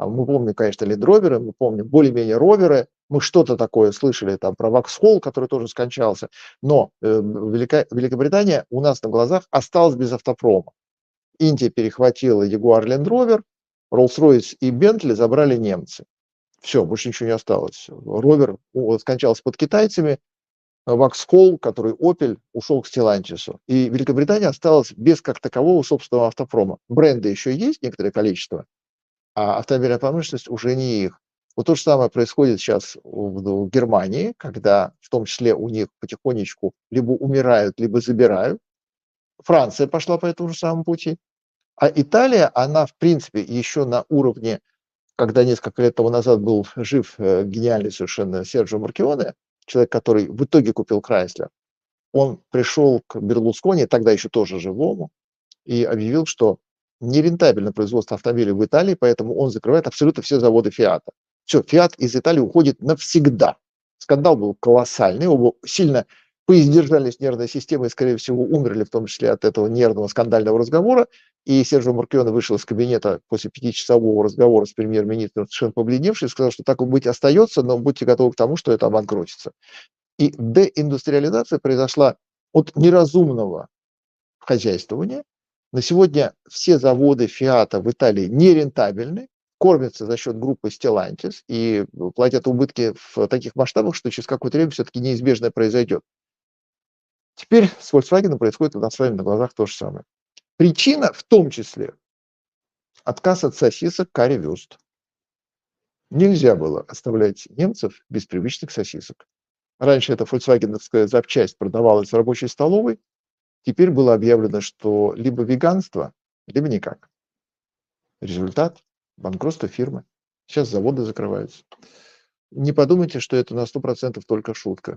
S1: Мы помним, конечно, лендроверы, мы помним более-менее роверы, мы что-то такое слышали там про Воксхолл, который тоже скончался, но Великобритания у нас на глазах осталась без автопрома. Индия перехватила Jaguar Land Rover, Rolls-Royce и Bentley забрали немцы. Все, больше ничего не осталось. Ровер скончался под китайцами, Воксхолл, который Opel, ушел к Stellantis. И Великобритания осталась без как такового собственного автопрома. Бренды еще есть некоторое количество, а автомобильная промышленность уже не их. Вот то же самое происходит сейчас в Германии, когда в том числе у них потихонечку либо умирают, либо забирают. Франция пошла по этому же самому пути. А Италия, она в принципе еще на уровне, когда несколько лет тому назад был жив гениальный совершенно Серджио Маркионе, человек, который в итоге купил Крайслер, он пришел к Берлускони, тогда еще тоже живому, и объявил, что нерентабельно производство автомобилей в Италии, поэтому он закрывает абсолютно все заводы Фиата. Все, Фиат из Италии уходит навсегда. Скандал был колоссальный, оба сильно поиздержались нервной системой и, скорее всего, умерли, в том числе от этого нервного скандального разговора. И Серджио Маркионе вышел из кабинета после 5-часового разговора с премьер-министром, совершенно побледневший, и сказал, что так быть остается, но будьте готовы к тому, что это обанкротится. И деиндустриализация произошла от неразумного хозяйствования. На сегодня все заводы Фиата в Италии нерентабельны, кормятся за счет группы Stellantis и платят убытки в таких масштабах, что через какое-то время все-таки неизбежное произойдет. Теперь с Volkswagen происходит у нас с вами на глазах то же самое. Причина в том числе отказ от сосисок Currywurst. Нельзя было оставлять немцев без привычных сосисок. Раньше эта фольксвагеновская запчасть продавалась в рабочей столовой, теперь было объявлено, что либо веганство, либо никак. Результат – банкротство фирмы. Сейчас заводы закрываются. Не подумайте, что это на 100% только шутка.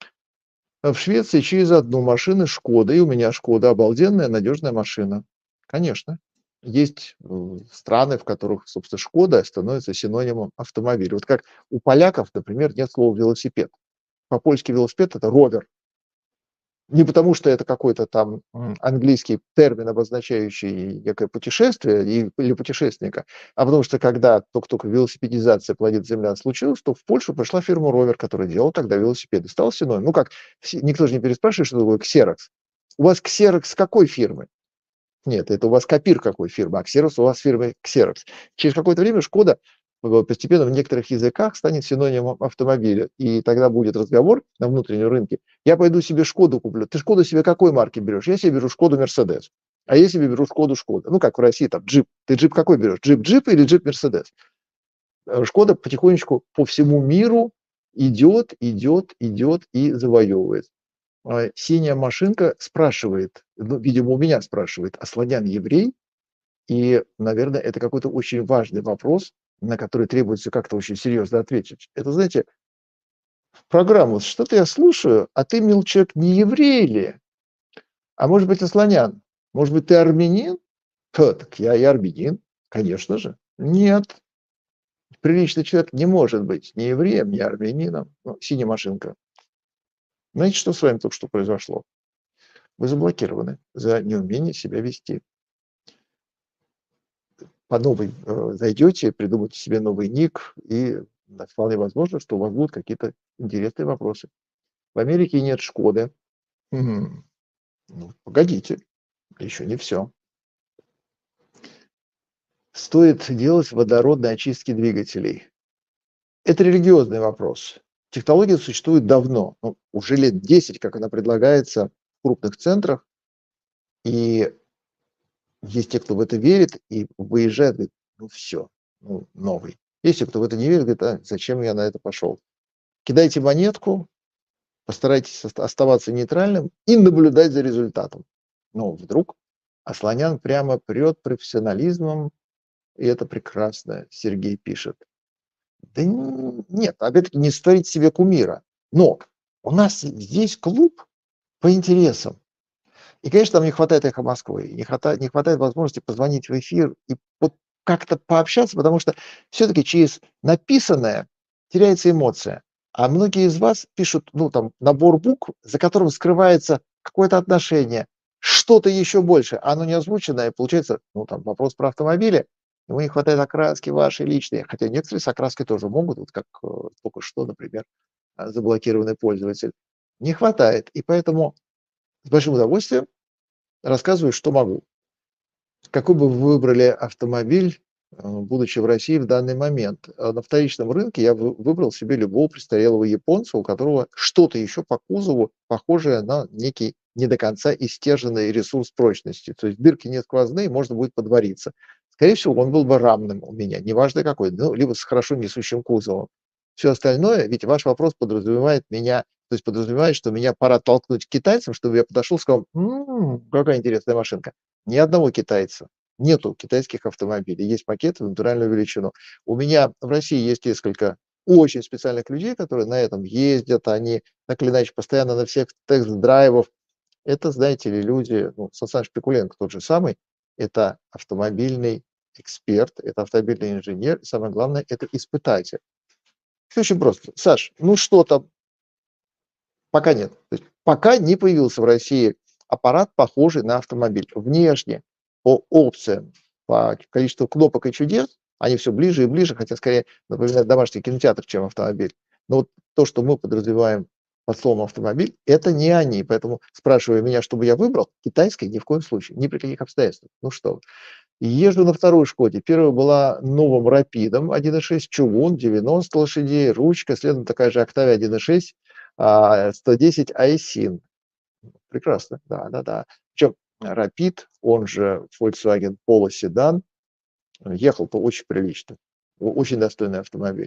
S1: В Швеции через одну машину Шкода, и у меня Шкода, обалденная, надежная машина. Конечно. Есть страны, в которых, собственно, Шкода становится синонимом автомобиля. Вот как у поляков, например, нет слова велосипед. По-польски велосипед – это ровер. Не потому, что это какой-то там английский термин, обозначающий некое путешествие или путешественника, а потому что когда только велосипедизация планеты Земля случилась, то в Польшу пришла фирма Ровер, которая делала тогда велосипеды. Стал синонимом. Ну как, никто же не переспрашивает, что такое Xerox. У вас Xerox с какой фирмы? Нет, это у вас Копир какой фирмы, а Xerox у вас фирмы Xerox. Через какое-то время Шкода постепенно в некоторых языках станет синонимом автомобиля. И тогда будет разговор на внутреннем рынке. Я пойду себе Шкоду куплю. Ты Шкоду себе какой марки берешь? Я себе беру Шкоду Мерседес. А я себе беру Шкоду Шкода. Ну, как в России, там, джип. Ты джип какой берешь? Джип или джип Мерседес? Шкода потихонечку по всему миру идет и завоевывает. Синяя машинка спрашивает, ну, видимо, у меня спрашивает, а Слонян еврей? И, наверное, это какой-то очень важный вопрос, на который требуется как-то очень серьезно ответить. Это, знаете, программу, что-то я слушаю, а ты, мил человек, не еврей ли? А может быть, Асланян? Может быть, ты армянин? Так я и армянин, конечно же. Нет, приличный человек не может быть ни евреем, ни армянином. Ну, синяя машинка. Знаете, что с вами только что произошло? Вы заблокированы за неумение себя вести. По новой зайдете, придумайте себе новый ник, и вполне возможно, что у вас будут какие-то интересные вопросы. В Америке нет Шкоды. Ну, погодите, еще не все. Стоит делать водородные очистки двигателей. Это религиозный вопрос. Технология существует давно, уже лет 10, как она предлагается в крупных центрах, и есть те, кто в это верит и выезжает, говорит, ну все, новый. Есть те, кто в это не верит, говорит, а зачем я на это пошел? Кидайте монетку, постарайтесь оставаться нейтральным и наблюдать за результатом. Но вдруг Асланян прямо прет профессионализмом, и это прекрасно, Сергей пишет. Да нет, опять-таки не створить себе кумира. Но у нас здесь клуб по интересам. И, конечно, там не хватает «Эхо Москвы», не хватает возможности позвонить в эфир и вот как-то пообщаться, потому что все-таки через написанное теряется эмоция. А многие из вас пишут, там, набор букв, за которым скрывается какое-то отношение, что-то еще больше, а оно не озвученное, получается, там, вопрос про автомобили, ему не хватает окраски вашей личной, хотя некоторые с окраской тоже могут, вот как только что, например, заблокированный пользователь. Не хватает, и поэтому с большим удовольствием рассказываю, что могу. Какой бы вы выбрали автомобиль, будучи в России в данный момент? На вторичном рынке я выбрал себе любого престарелого японца, у которого что-то еще по кузову похожее на некий не до конца истерженный ресурс прочности. То есть дырки не сквозные, можно будет подвариться. Скорее всего, он был бы рамным у меня, неважно какой, ну, либо с хорошо несущим кузовом. Все остальное, ведь ваш вопрос подразумевает меня, то есть подразумевает, что меня пора толкнуть к китайцам, чтобы я подошел и сказал: какая интересная машинка. Ни одного китайца. Нету китайских автомобилей. Есть макеты в натуральную величину. У меня в России есть несколько очень специальных людей, которые на этом ездят. Они так или иначе постоянно на всех тест-драйвах. Это, знаете ли, люди, ну, Сан Шпикуленко тот же самый, это автомобильный эксперт, это автомобильный инженер, и самое главное, это испытатель. Всё очень просто. Саш, ну что там? Пока нет. То есть пока не появился в России аппарат, похожий на автомобиль. Внешне, по опциям, по количеству кнопок и чудес, они все ближе и ближе, хотя скорее напоминают домашний кинотеатр, чем автомобиль. Но вот то, что мы подразумеваем под словом автомобиль, это не они. Поэтому, спрашивая меня, что бы я выбрал, китайской ни в коем случае, ни при каких обстоятельствах. Ну что вы. Езжу на второй «Шкоде». Первая была новым «Рапидом» 1.6, чугун, 90 лошадей, ручка, следом такая же «Октавия» 1.6, 110 айсин. Прекрасно, да-да-да. Причем «Рапид», он же Volkswagen Polo седан, ехал-то очень прилично. Очень достойный автомобиль.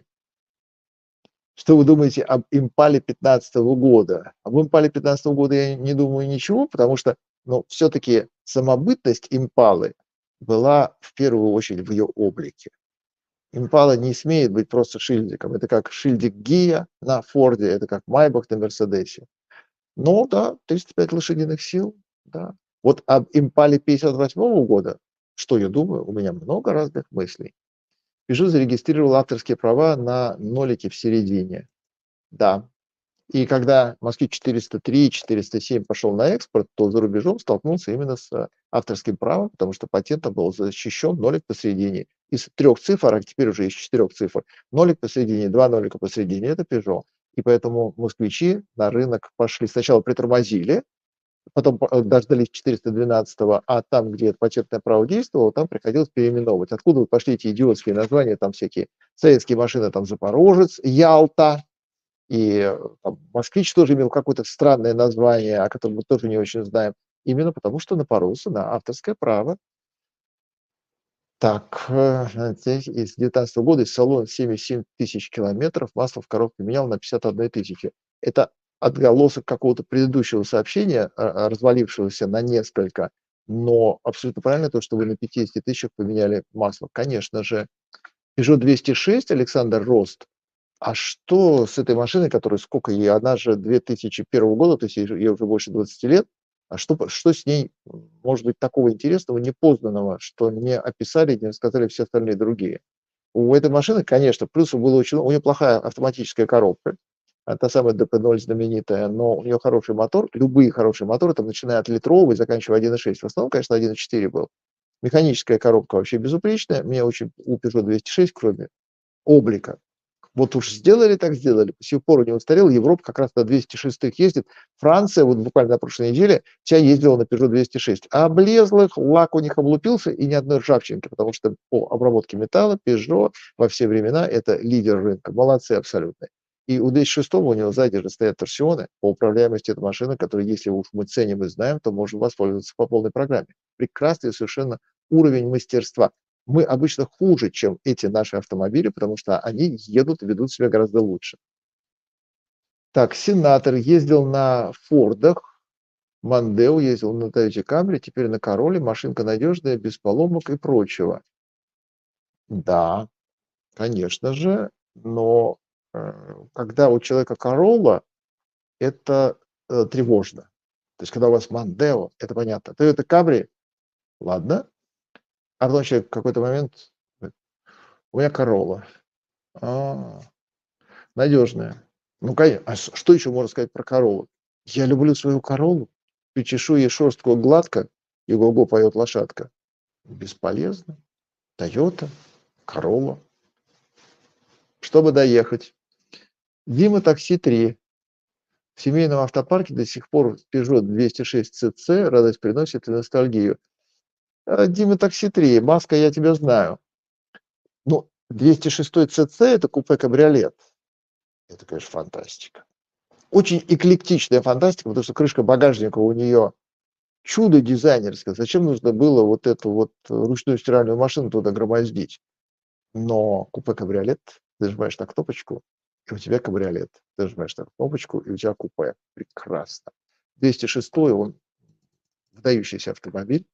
S1: Что вы думаете об «Импале» 2015 года? Об «Импале» 2015 года я не думаю ничего, потому что, ну, все-таки самобытность «Импалы» была в первую очередь в ее облике. «Импала» не смеет быть просто шильдиком. Это как шильдик Гия на Форде, это как Майбах на Мерседесе. Ну да, 305 лошадиных сил, да. Вот об «Импале» 58 года, что я думаю, у меня много разных мыслей. Peugeot зарегистрировал авторские права на нолике в середине. Да. И когда «Москвич-403», «407» пошел на экспорт, то за рубежом столкнулся именно с авторским правом, потому что патентом был защищен нолик посередине. Из 3 цифр, а теперь уже из 4 цифр, нолик посередине, 2 нолика посередине — это Peugeot. И поэтому москвичи на рынок пошли. Сначала притормозили, потом дождались 412-го, а там, где это патентное право действовало, там приходилось переименовывать. Откуда пошли эти идиотские названия, там всякие советские машины, там «Запорожец», «Ялта», и там «Москвич» тоже имел какое-то странное название, о котором мы тоже не очень знаем, именно потому что напоролся на авторское право. Так, здесь из 19 года из салона 77 тысяч километров, масло в коробке менял на 51 тысячи. Это отголосок какого-то предыдущего сообщения, развалившегося на несколько, но абсолютно правильно то, что вы на 50 тысячах поменяли масло. Конечно же, Peugeot 206, Александр Рост. А что с этой машиной, которой сколько ей? Она же 2001 года, то есть ей уже больше 20 лет. А что с ней может быть такого интересного, непознанного, что не описали, не рассказали все остальные другие? У этой машины, конечно, плюсов было очень много. У нее плохая автоматическая коробка, та самая DP0 знаменитая, но у нее хороший мотор. Любые хорошие моторы, там, начиная от литровой, заканчивая 1.6. В основном, конечно, 1.4 был. Механическая коробка вообще безупречная. Мне очень у Peugeot 206, кроме облика. Вот уж сделали так сделали, по сих пор не устарел. Европа как раз на 206-х ездит. Франция, вот буквально на прошлой неделе, вся ездила на Peugeot 206. А облезлых, лак у них облупился и ни одной ржавчинки, потому что по обработке металла Peugeot во все времена это лидер рынка. Молодцы абсолютно. И у 206 у него сзади же стоят торсионы. По управляемости этой машины, которую, если уж мы ценим и знаем, то можем воспользоваться по полной программе. Прекрасный совершенно уровень мастерства. Мы обычно хуже, чем эти наши автомобили, потому что они едут и ведут себя гораздо лучше. Так, сенатор ездил на Фордах, Мондео ездил на Toyota Camry, теперь на Короле. Машинка надежная, без поломок и прочего. Да, конечно же, но когда у человека Corolla, это тревожно. То есть, когда у вас Мондео, это понятно. Toyota Camry, ладно. А потом человек в какой-то момент говорит: у меня Corolla. Надежная. Ну, конечно. А что еще можно сказать про Короллу? Я люблю свою Короллу, причешу ей шерстку гладко, и го-го поет лошадка. Бесполезно. Toyota, Corolla. Чтобы доехать. Дима такси 3. В семейном автопарке до сих пор Peugeot 206 CC радость приносит и ностальгию. Дима такси 3. Маска, я тебя знаю. Ну, 206 CC это купе-кабриолет. Это, конечно, фантастика. Очень эклектичная фантастика, потому что крышка багажника у нее чудо дизайнерское. Зачем нужно было вот эту вот ручную стиральную машину туда громоздить? Но купе-кабриолет, ты нажимаешь на кнопочку, и у тебя кабриолет. Ты нажимаешь на кнопочку, и у тебя купе. Прекрасно. 206 он выдающийся автомобиль,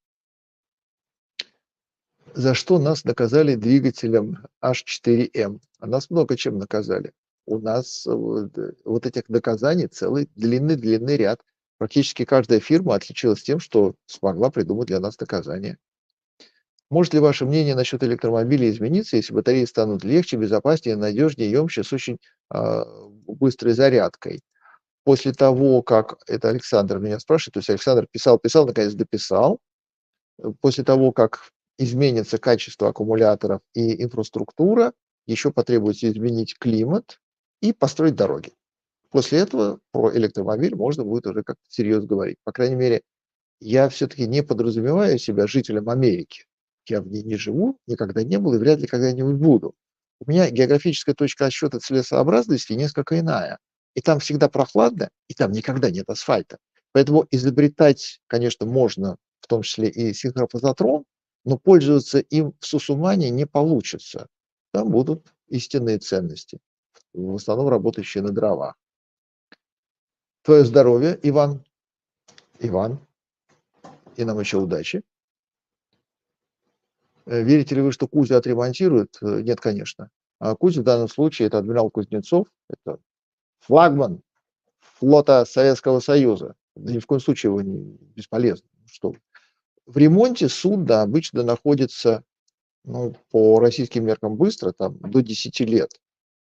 S1: за что нас наказали двигателем H4M. А нас много чем наказали. У нас вот этих наказаний целый длинный ряд. Практически каждая фирма отличилась тем, что смогла придумать для нас наказание. Может ли ваше мнение насчет электромобилей измениться, если батареи станут легче, безопаснее, надежнее, емче, с очень быстрой зарядкой? После того, как, это Александр меня спрашивает, то есть Александр писал, наконец дописал. После того, как изменится качество аккумуляторов и инфраструктура, еще потребуется изменить климат и построить дороги. После этого про электромобиль можно будет уже как-то серьезно говорить. По крайней мере, я все-таки не подразумеваю себя жителем Америки. Я в ней не живу, никогда не был и вряд ли когда-нибудь буду. У меня географическая точка отсчета целесообразности несколько иная. И там всегда прохладно, и там никогда нет асфальта. Поэтому изобретать, конечно, можно, в том числе и синхрофазотрон, но пользоваться им в Сусумане не получится. Там будут истинные ценности, в основном работающие на дровах. Твое здоровье, Иван. Иван. И нам еще удачи. Верите ли вы, что Кузю отремонтируют? Нет, конечно. Кузя в данном случае это адмирал Кузнецов, это флагман флота Советского Союза. Да ни в коем случае его не бесполезно. Что? В ремонте судно обычно находится, ну, по российским меркам быстро, там, до 10 лет.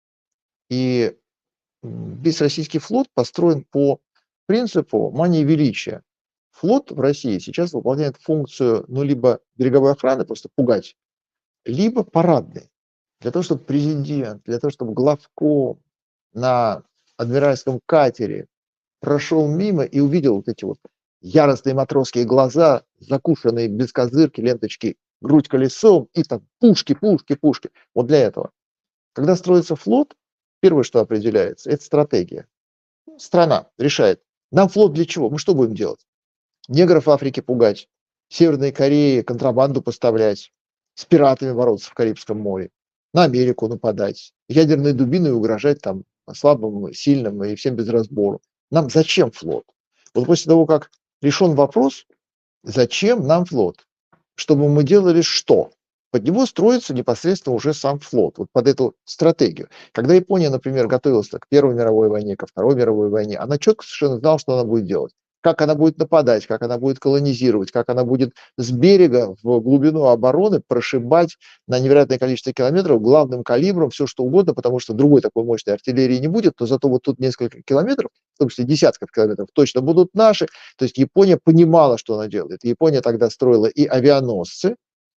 S1: И весь российский флот построен по принципу мания величия. Флот в России сейчас выполняет функцию, ну, либо береговой охраны, просто пугать, либо парадный. Для того, чтобы президент, для того, чтобы главком на адмиральском катере прошел мимо и увидел вот эти вот яростные матросские глаза, закушенные без козырки, ленточки, грудь колесом, и там пушки. Вот для этого. Когда строится флот, первое, что определяется, это стратегия. Страна решает, нам флот для чего? Мы что будем делать? Негров в Африке пугать, Северной Корее контрабанду поставлять, с пиратами бороться в Карибском море, на Америку нападать, ядерной дубиной угрожать там слабым, сильным и всем без разбору. Нам зачем флот? Вот после того, как решен вопрос, зачем нам флот? Чтобы мы делали что? Под него строится непосредственно уже сам флот, вот под эту стратегию. Когда Япония, например, готовилась к Первой мировой войне, ко Второй мировой войне, она четко совершенно знала, что она будет делать. Как она будет нападать, как она будет колонизировать, как она будет с берега в глубину обороны прошибать на невероятное количество километров главным калибром все что угодно, потому что другой такой мощной артиллерии не будет, но зато вот тут несколько километров, в том числе десятков километров, точно будут наши. То есть Япония понимала, что она делает. Япония тогда строила и авианосцы,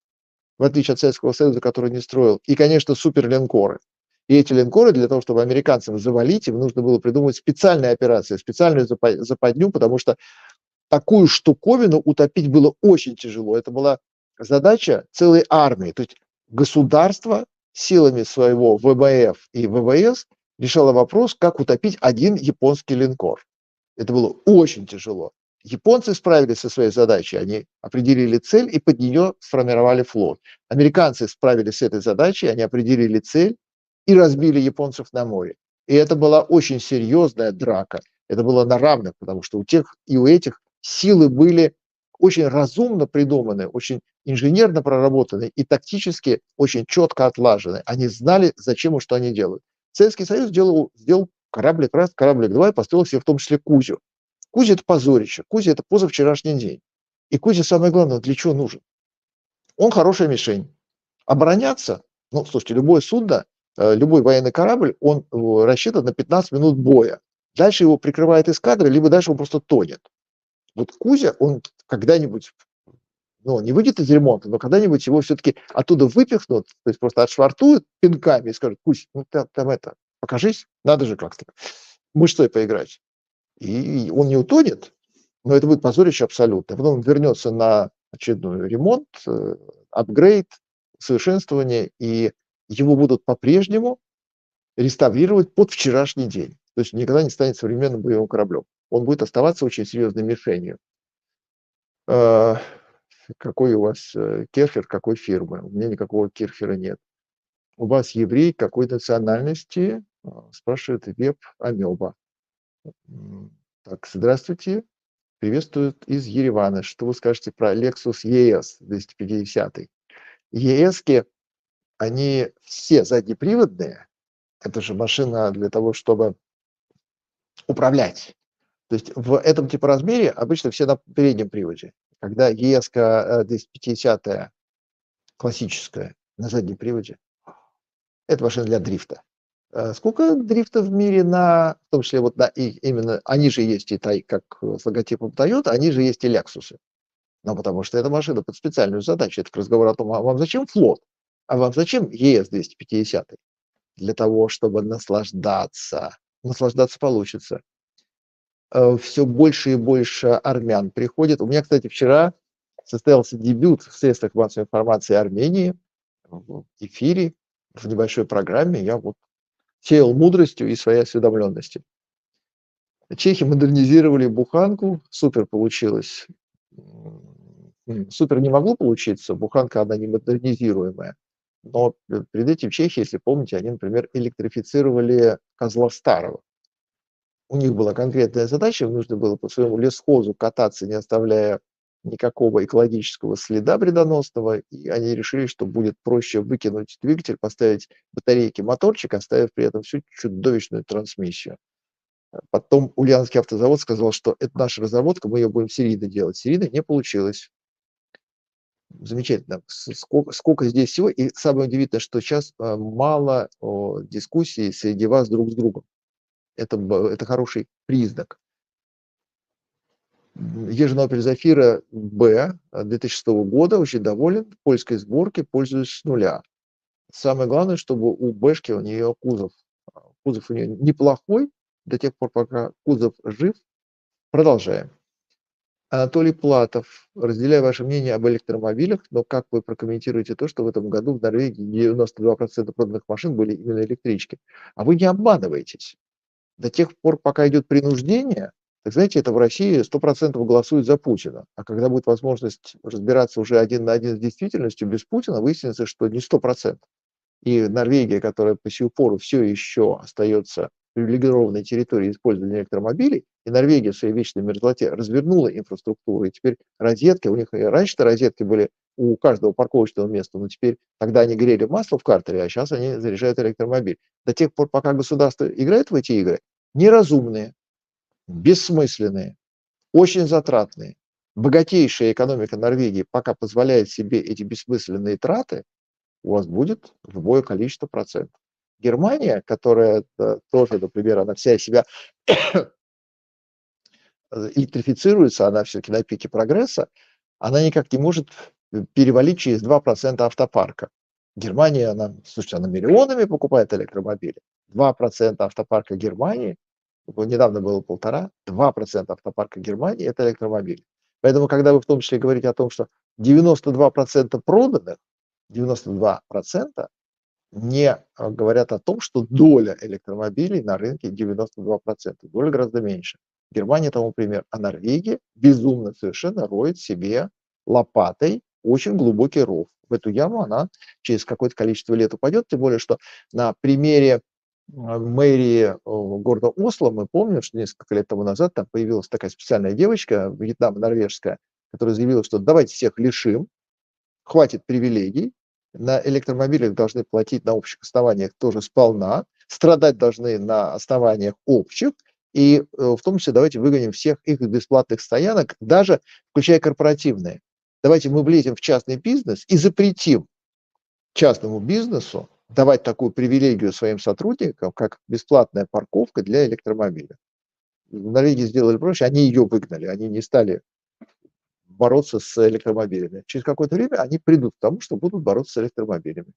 S1: в отличие от Советского Союза, который не строил, и, конечно, суперлинкоры. И эти линкоры, для того, чтобы американцам завалить, им нужно было придумывать специальные операции, специальную западню, потому что такую штуковину утопить было очень тяжело. Это была задача целой армии. То есть государство силами своего ВМФ и ВВС решало вопрос, как утопить один японский линкор. Это было очень тяжело. Японцы справились со своей задачей, они определили цель и под нее сформировали флот. Американцы справились с этой задачей, они определили цель и разбили японцев на море. И это была очень серьезная драка. Это было на равных, потому что у тех и у этих силы были очень разумно придуманы, очень инженерно проработаны и тактически очень четко отлажены. Они знали, зачем и что они делают. Советский Союз сделал кораблик раз, кораблик два и построил себе в том числе Кузю. Кузя – это позорище, Кузя – это позавчерашний день. И Кузя, самое главное, для чего нужен? Он хорошая мишень. Обороняться, ну, слушайте, любое судно, любой военный корабль, он рассчитан на 15 минут боя. Дальше его прикрывает эскадра, либо дальше он просто тонет. Вот Кузя, он когда-нибудь ну, не выйдет из ремонта, но когда-нибудь его все-таки оттуда выпихнут, то есть просто отшвартуют пинками и скажут: "Пусть, ну, там это, покажись, надо же как-то мышцой поиграть". И он не утонет, но это будет позорище абсолютное. Потом он вернется на очередной ремонт, апгрейд, совершенствование, и его будут по-прежнему реставрировать под вчерашний день. То есть никогда не станет современным боевым кораблем. Он будет оставаться очень серьезной мишенью. Э, Какой у вас керхер, какой фирмы? У меня никакого керхера нет. У вас еврей какой национальности? Спрашивает Веб Амеба. Так, здравствуйте. Приветствуют из Еревана. Что вы скажете про Lexus ES 250? ES-ки, они все заднеприводные. Это же машина для того, чтобы управлять. То есть в этом типоразмере обычно все на переднем приводе. Когда ES-ка 250 классическая на заднем приводе, это машина для дрифта. Сколько дрифта в мире в том числе вот именно, они же есть и как с логотипом Toyota, они же есть и Lexus. Ну, потому что эта машина под специальную задачу. Это к разговору о том, а вам зачем флот? А вам зачем ES 250? Для того, чтобы наслаждаться. Наслаждаться получится. Все больше и больше армян приходит. У меня, кстати, вчера состоялся дебют в средствах массовой информации Армении в эфире, в небольшой программе. Я вот сеял мудростью и своей осведомленностью. Чехи модернизировали буханку, супер получилось. Супер не могло получиться, буханка, она не модернизируемая. Но перед этим чехи, если помните, они, например, электрифицировали козла старого. У них была конкретная задача, им нужно было по своему лесхозу кататься, не оставляя никакого экологического следа вредоносного, и они решили, что будет проще выкинуть двигатель, поставить батарейки, моторчик, оставив при этом всю чудовищную трансмиссию. Потом Ульяновский автозавод сказал, что это наша разработка, мы ее будем серийно делать. Серийно не получилось. Замечательно. Сколько здесь всего. И самое удивительное, что сейчас мало дискуссий среди вас друг с другом. Это хороший признак. Ежин Opel Zafira B 2006 года, очень доволен, польской сборки, пользуюсь с нуля. Самое главное, чтобы у Бэшки, у нее кузов у нее неплохой, до тех пор, пока кузов жив. Продолжаем. Анатолий Платов. Разделяю ваше мнение об электромобилях, но как вы прокомментируете то, что в этом году в Норвегии 92% проданных машин были именно электрички? А вы не обманываетесь. До тех пор, пока идет принуждение, так знаете, это в России 100% голосуют за Путина. А когда будет возможность разбираться уже один на один с действительностью без Путина, выяснится, что не 100%. И Норвегия, которая по сию пору все еще остается привилегированной территорией использования электромобилей, и Норвегия в своей вечной мерзлоте развернула инфраструктуру, и теперь розетки, у них и раньше-то розетки были у каждого парковочного места, но теперь тогда они грели масло в картере, а сейчас они заряжают электромобиль. До тех пор, пока государство играет в эти игры, неразумные, бессмысленные, очень затратные, богатейшая экономика Норвегии пока позволяет себе эти бессмысленные траты, у вас будет любое количество процентов. Германия, которая тоже, например, она вся себя электрифицируется, она все-таки на пике прогресса, она никак не может перевалить через 2% автопарка. Германия, слушайте, она миллионами покупает электромобили. 2% автопарка Германии, недавно было 1,5%, 2% автопарка Германии – это электромобили. Поэтому, когда вы в том числе говорите о том, что 92% проданных, 92% не говорят о том, что доля электромобилей на рынке 92%. Доля гораздо меньше. Германия тому пример. А Норвегия безумно совершенно роет себе лопатой очень глубокий ров. В эту яму она через какое-то количество лет упадет. Тем более, что на примере мэрии города Осло мы помним, что несколько лет тому назад там появилась такая специальная девочка, вьетнам-норвежская, которая заявила, что давайте всех лишим, хватит привилегий, на электромобилях должны платить на общих основаниях тоже сполна, страдать должны на основаниях общих, и в том числе давайте выгоним всех их из бесплатных стоянок, даже включая корпоративные. Давайте мы влезем в частный бизнес и запретим частному бизнесу давать такую привилегию своим сотрудникам, как бесплатная парковка для электромобиля. В Норвегии сделали проще, они ее выгнали, они не стали бороться с электромобилями. Через какое-то время они придут к тому, что будут бороться с электромобилями.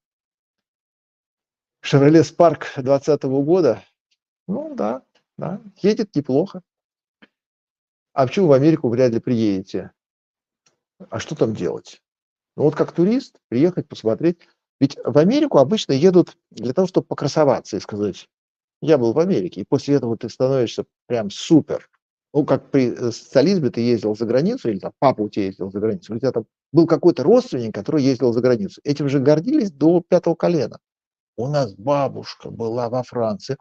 S1: Chevrolet Spark 2020 года, ну да, едет неплохо. А почему в Америку вряд ли приедете? А что там делать? Ну вот как турист приехать, посмотреть. Ведь в Америку обычно едут для того, чтобы покрасоваться и сказать: я был в Америке. И после этого ты становишься прям супер. Ну, как при социализме ты ездил за границу, или там папа у тебя ездил за границу, или у тебя там был какой-то родственник, который ездил за границу. Этим же гордились до пятого колена. У нас бабушка была во Франции.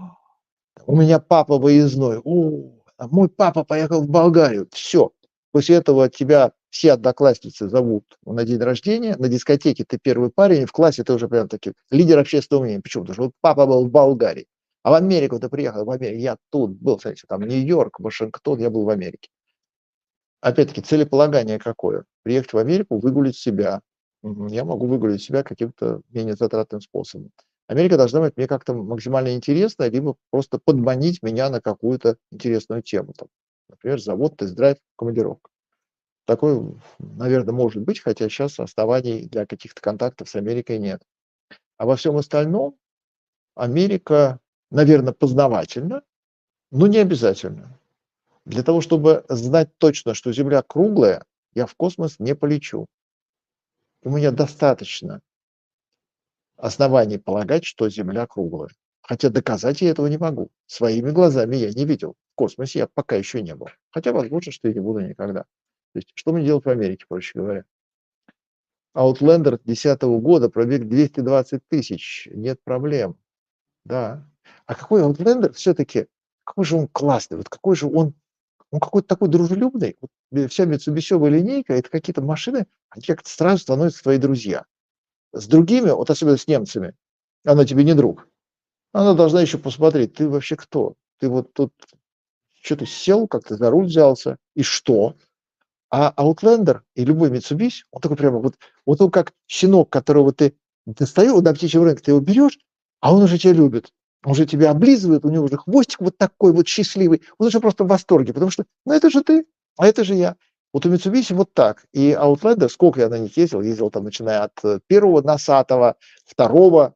S1: У меня папа выездной. А мой папа поехал в Болгарию. Все. После этого тебя все одноклассницы зовут на день рождения, на дискотеке ты первый парень, и в классе ты уже прям таки лидер общественного мнения. Почему? Потому что вот папа был в Болгарии. А в Америку ты приехал, в Америку. Я тут был, смотрите, там Нью-Йорк, Вашингтон, я был в Америке. Опять-таки, целеполагание какое? Приехать в Америку, выгулить себя. Я могу выгулить себя каким-то менее затратным способом. Америка должна быть мне как-то максимально интересна, либо просто подманить меня на какую-то интересную тему. Там, например, завод, тест-драйв, командировка. Такое, наверное, может быть, хотя сейчас оснований для каких-то контактов с Америкой нет. А во всем остальном Америка, наверное, познавательна, но не обязательно. Для того, чтобы знать точно, что Земля круглая, я в космос не полечу. У меня достаточно оснований полагать, что Земля круглая. Хотя доказать я этого не могу. Своими глазами я не видел. В космосе я пока еще не был. Хотя возможно, что и не буду никогда. То есть, что мне делать в Америке, проще говоря? Outlander 2010 года, пробег 220 тысяч. Нет проблем. Да. А какой Outlander все-таки, какой же он классный, вот какой же он какой-то такой дружелюбный. Вот вся митсубисевая линейка, это какие-то машины, они как-то сразу становятся твои друзья. С другими, вот особенно с немцами, она тебе не друг. Она должна еще посмотреть, ты вообще кто? Ты вот тут что-то сел, как-то за руль взялся, и что? А Outlander и любой Mitsubishi, он такой прямо вот он как щенок, которого ты достаешь на птичьем рынке, ты его берешь, а он уже тебя любит. Он уже тебя облизывает, у него уже хвостик вот такой вот счастливый. Он уже просто в восторге, потому что, ну это же ты, а это же я. Вот у Mitsubishi вот так. И Outlander, сколько я на них ездил там, начиная от первого носатого, второго,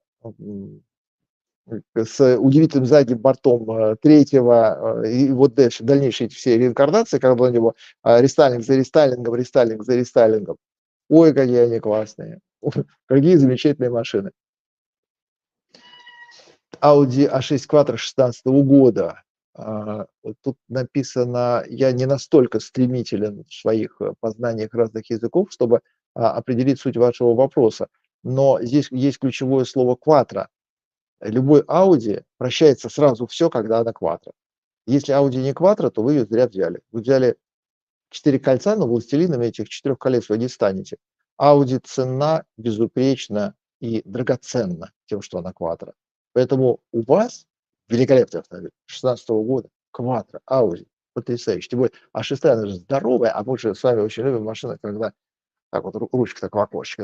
S1: с удивительным задним бортом третьего, и вот дальше, дальнейшие все реинкарнации, когда у него рестайлинг за рестайлингом, рестайлинг за рестайлингом. Ой, какие они классные. Какие замечательные машины. Audi A6 Quattro 2016 года. Тут написано, я не настолько стремителен в своих познаниях разных языков, чтобы определить суть вашего вопроса. Но здесь есть ключевое слово «quattro». Любой Audi прощается сразу все, когда она Quattro. Если Audi не Quattro, то вы ее зря взяли. Вы взяли 4 кольца, но властелинами этих 4 колец вы не станете. Audi ценна, безупречна и драгоценна тем, что она Quattro. Поэтому у вас великолепный автомобиль 2016 года, Quattro, Audi, потрясающе. Тем более, а шестая, она же здоровая, а мы же с вами очень любим машины, когда так вот ручка так в окошке.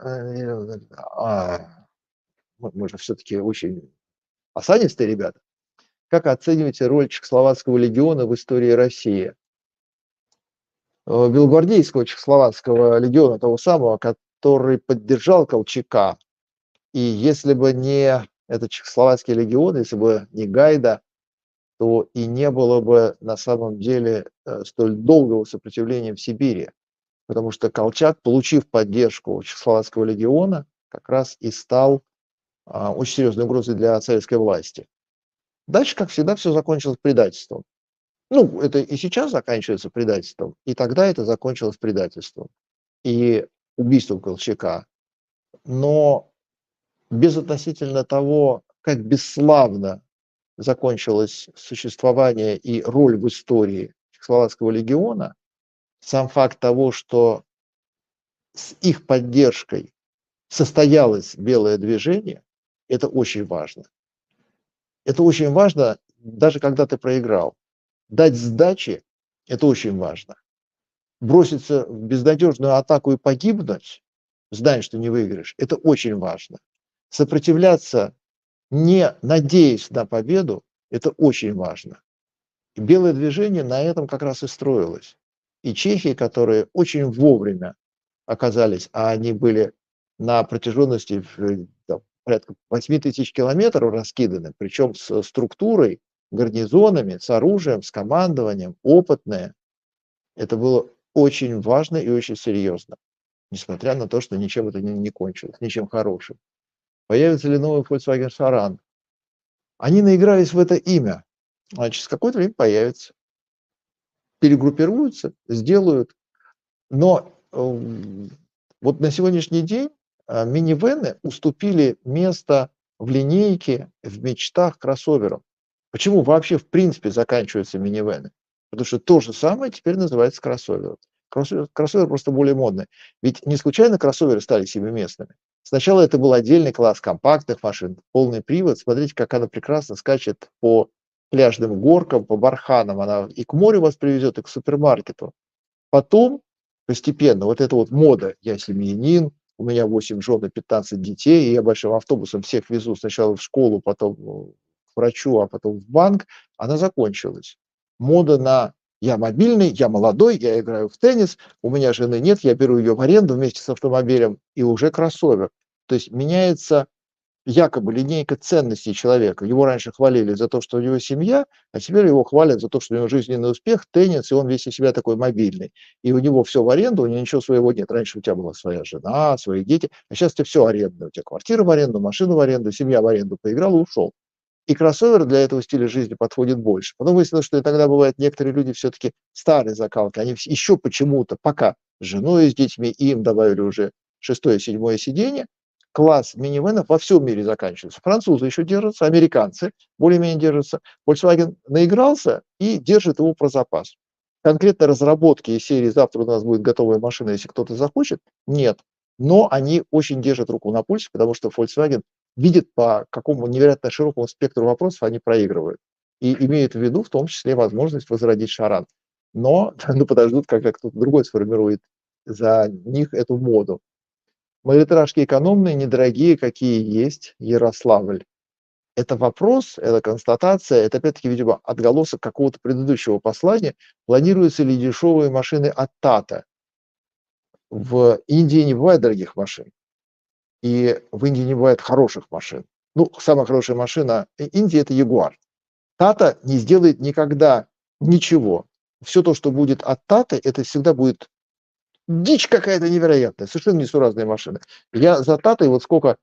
S1: Мы же все-таки очень осанистые ребята. Как оцениваете роль Чехословацкого легиона в истории России? Белогвардейского Чехословацкого легиона, того самого, который поддержал Колчака. И если бы не этот Чехословацкий легион, если бы не Гайда, то и не было бы на самом деле столь долгого сопротивления в Сибири. Потому что Колчак, получив поддержку Чехословацкого легиона, как раз и стал очень серьезной угрозой для советской власти. Дальше, как всегда, все закончилось предательством. Ну, это и сейчас заканчивается предательством, и тогда это закончилось предательством и убийством Колчака. Но безотносительно того, как бесславно закончилось существование и роль в истории Чехословацкого легиона, сам факт того, что с их поддержкой состоялось белое движение, это очень важно. Это очень важно, даже когда ты проиграл. Дать сдачи – это очень важно. Броситься в безнадежную атаку и погибнуть, зная, что не выиграешь – это очень важно. Сопротивляться, не надеясь на победу – это очень важно. И белое движение на этом как раз и строилось. и Чехии, которые очень вовремя оказались, а они были на протяженности там, порядка 8000 километров раскиданы, причем с структурой, гарнизонами, с оружием, с командованием, опытные. Это было очень важно и очень серьезно, несмотря на то, что ничем это не кончилось, ничем хорошим. Появится ли новый Volkswagen Charan? Они наигрались в это имя, а через какое-то время появится. Перегруппируются, сделают. Но вот на сегодняшний день минивэны уступили место в линейке, в мечтах кроссоверам. Почему вообще в принципе заканчиваются минивэны? Потому что то же самое теперь называется кроссовером. Кроссовер просто более модный. Ведь не случайно кроссоверы стали семиместными. Сначала это был отдельный класс компактных машин, полный привод. Смотрите, как она прекрасно скачет по пляжным горкам, по барханам. Она и к морю вас привезет, и к супермаркету. Потом постепенно вот эта вот мода, я семьянин, у меня 8 жен и 15 детей, и я большим автобусом всех везу сначала в школу, потом к врачу, а потом в банк, она закончилась. Мода на я мобильный, я молодой, я играю в теннис, у меня жены нет, я беру ее в аренду вместе с автомобилем, и уже кроссовер. То есть меняется якобы линейка ценностей человека. Его раньше хвалили за то, что у него семья, а теперь его хвалят за то, что у него жизненный успех, теннис, и он весь из себя такой мобильный. И у него все в аренду, у него ничего своего нет. Раньше у тебя была своя жена, свои дети, а сейчас у тебя все арендное. У тебя квартира в аренду, машина в аренду, семья в аренду, поиграл и ушел. И кроссовер для этого стиля жизни подходит больше. Потом выяснилось, что иногда бывает, некоторые люди все-таки старой закалки, они еще почему-то пока с женой, с детьми, им добавили уже 6-7 сиденье, класс минивенов во всем мире заканчивается. Французы еще держатся, американцы более-менее держатся. Volkswagen наигрался и держит его про запас. Конкретно разработки из серии «Завтра у нас будет готовая машина, если кто-то захочет» нет. Но они очень держат руку на пульсе, потому что Volkswagen видит, по какому невероятно широкому спектру вопросов они проигрывают. И имеют в виду в том числе возможность возродить Шаран. Но подождут, когда кто-то другой сформирует за них эту моду. Малолитражки экономные, недорогие, какие есть, Ярославль. Это вопрос, это констатация, это опять-таки, видимо, отголосок какого-то предыдущего послания. Планируются ли дешевые машины от Тата? В Индии не бывает дорогих машин. И в Индии не бывает хороших машин. Ну, самая хорошая машина Индии – это Ягуар. Тата не сделает никогда ничего. Все то, что будет от Таты, это всегда будет дичь какая-то невероятная, совершенно несуразные машины. Я за Татой вот сколько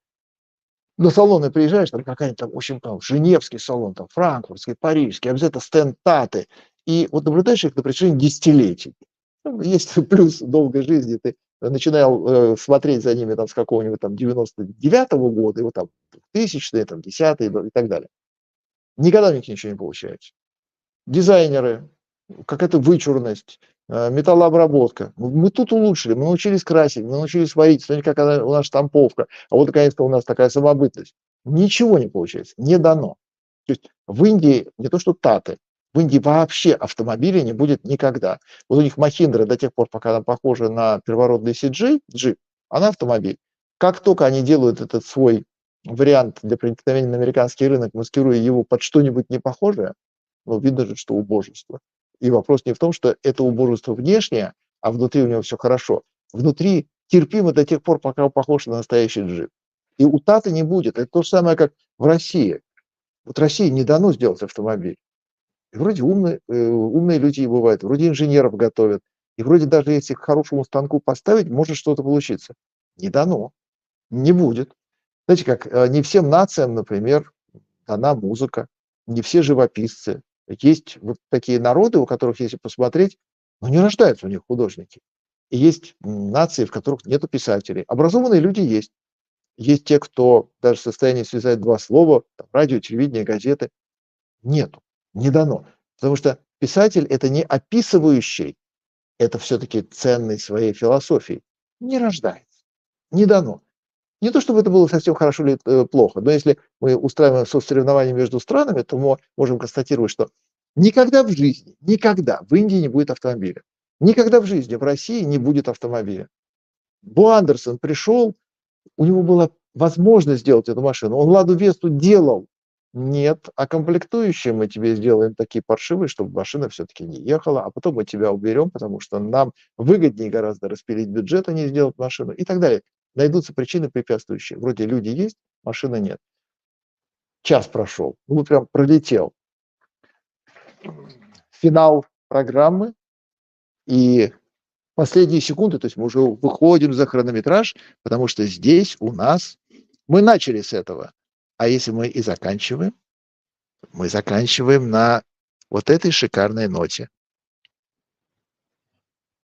S1: на салоны приезжаешь, там какая-нибудь там, в общем, там, Женевский салон, там, франкфуртский, парижский, обязательно стенд Таты. И вот наблюдаешь их на протяжении десятилетий. Ну, есть плюс долгой жизни. Ты начинал смотреть за ними там, с какого-нибудь там 99-го года, и вот там 2000-е, там, 10-е и так далее. Никогда у них ничего не получается. Дизайнеры, какая-то вычурность, металлообработка. Мы тут улучшили, мы научились красить, мы научились варить, смотрите, как у нас штамповка, а вот наконец-то у нас такая самобытность. Ничего не получается, не дано. То есть в Индии не то что Таты, в Индии вообще автомобиля не будет никогда. Вот у них Махиндра до тех пор, пока она похожа на первородный CJ, джип, она автомобиль. Как только они делают этот свой вариант для проникновения на американский рынок, маскируя его под что-нибудь непохожее, но видно же, что убожество. И вопрос не в том, что это убожество внешнее, а внутри у него все хорошо. Внутри терпимо до тех пор, пока он похож на настоящий джип. И у Таты не будет. Это то же самое, как в России. Вот России не дано сделать автомобиль. И вроде умные люди бывают, вроде инженеров готовят. И вроде даже если к хорошему станку поставить, может что-то получиться. Не дано. Не будет. Знаете, как не всем нациям, например, дана музыка, не все живописцы. Есть вот такие народы, у которых, если посмотреть, ну, не рождаются у них художники. И есть нации, в которых нету писателей. Образованные люди есть. Есть те, кто даже в состоянии связать два слова, там, радио, телевидение, газеты. Нету, не дано. Потому что писатель – это не описывающий, это все-таки ценный своей философией. Не рождается, не дано. Не то чтобы это было совсем хорошо или плохо, но если мы устраиваем соревнования между странами, то мы можем констатировать, что никогда в жизни, никогда в Индии не будет автомобиля. Никогда в жизни в России не будет автомобиля. Бо Андерсон пришел, у него была возможность сделать эту машину. Он Ладу Весту делал. Нет, а комплектующие мы тебе сделаем такие паршивые, чтобы машина все-таки не ехала, а потом мы тебя уберем, потому что нам выгоднее гораздо распилить бюджет, а не сделать машину и так далее. Найдутся причины препятствующие. Вроде люди есть, машины нет. Час прошел, ну прям пролетел. Финал программы и последние секунды, то есть мы уже выходим за хронометраж, потому что здесь у нас мы начали с этого. А если мы и заканчиваем, мы заканчиваем на вот этой шикарной ноте.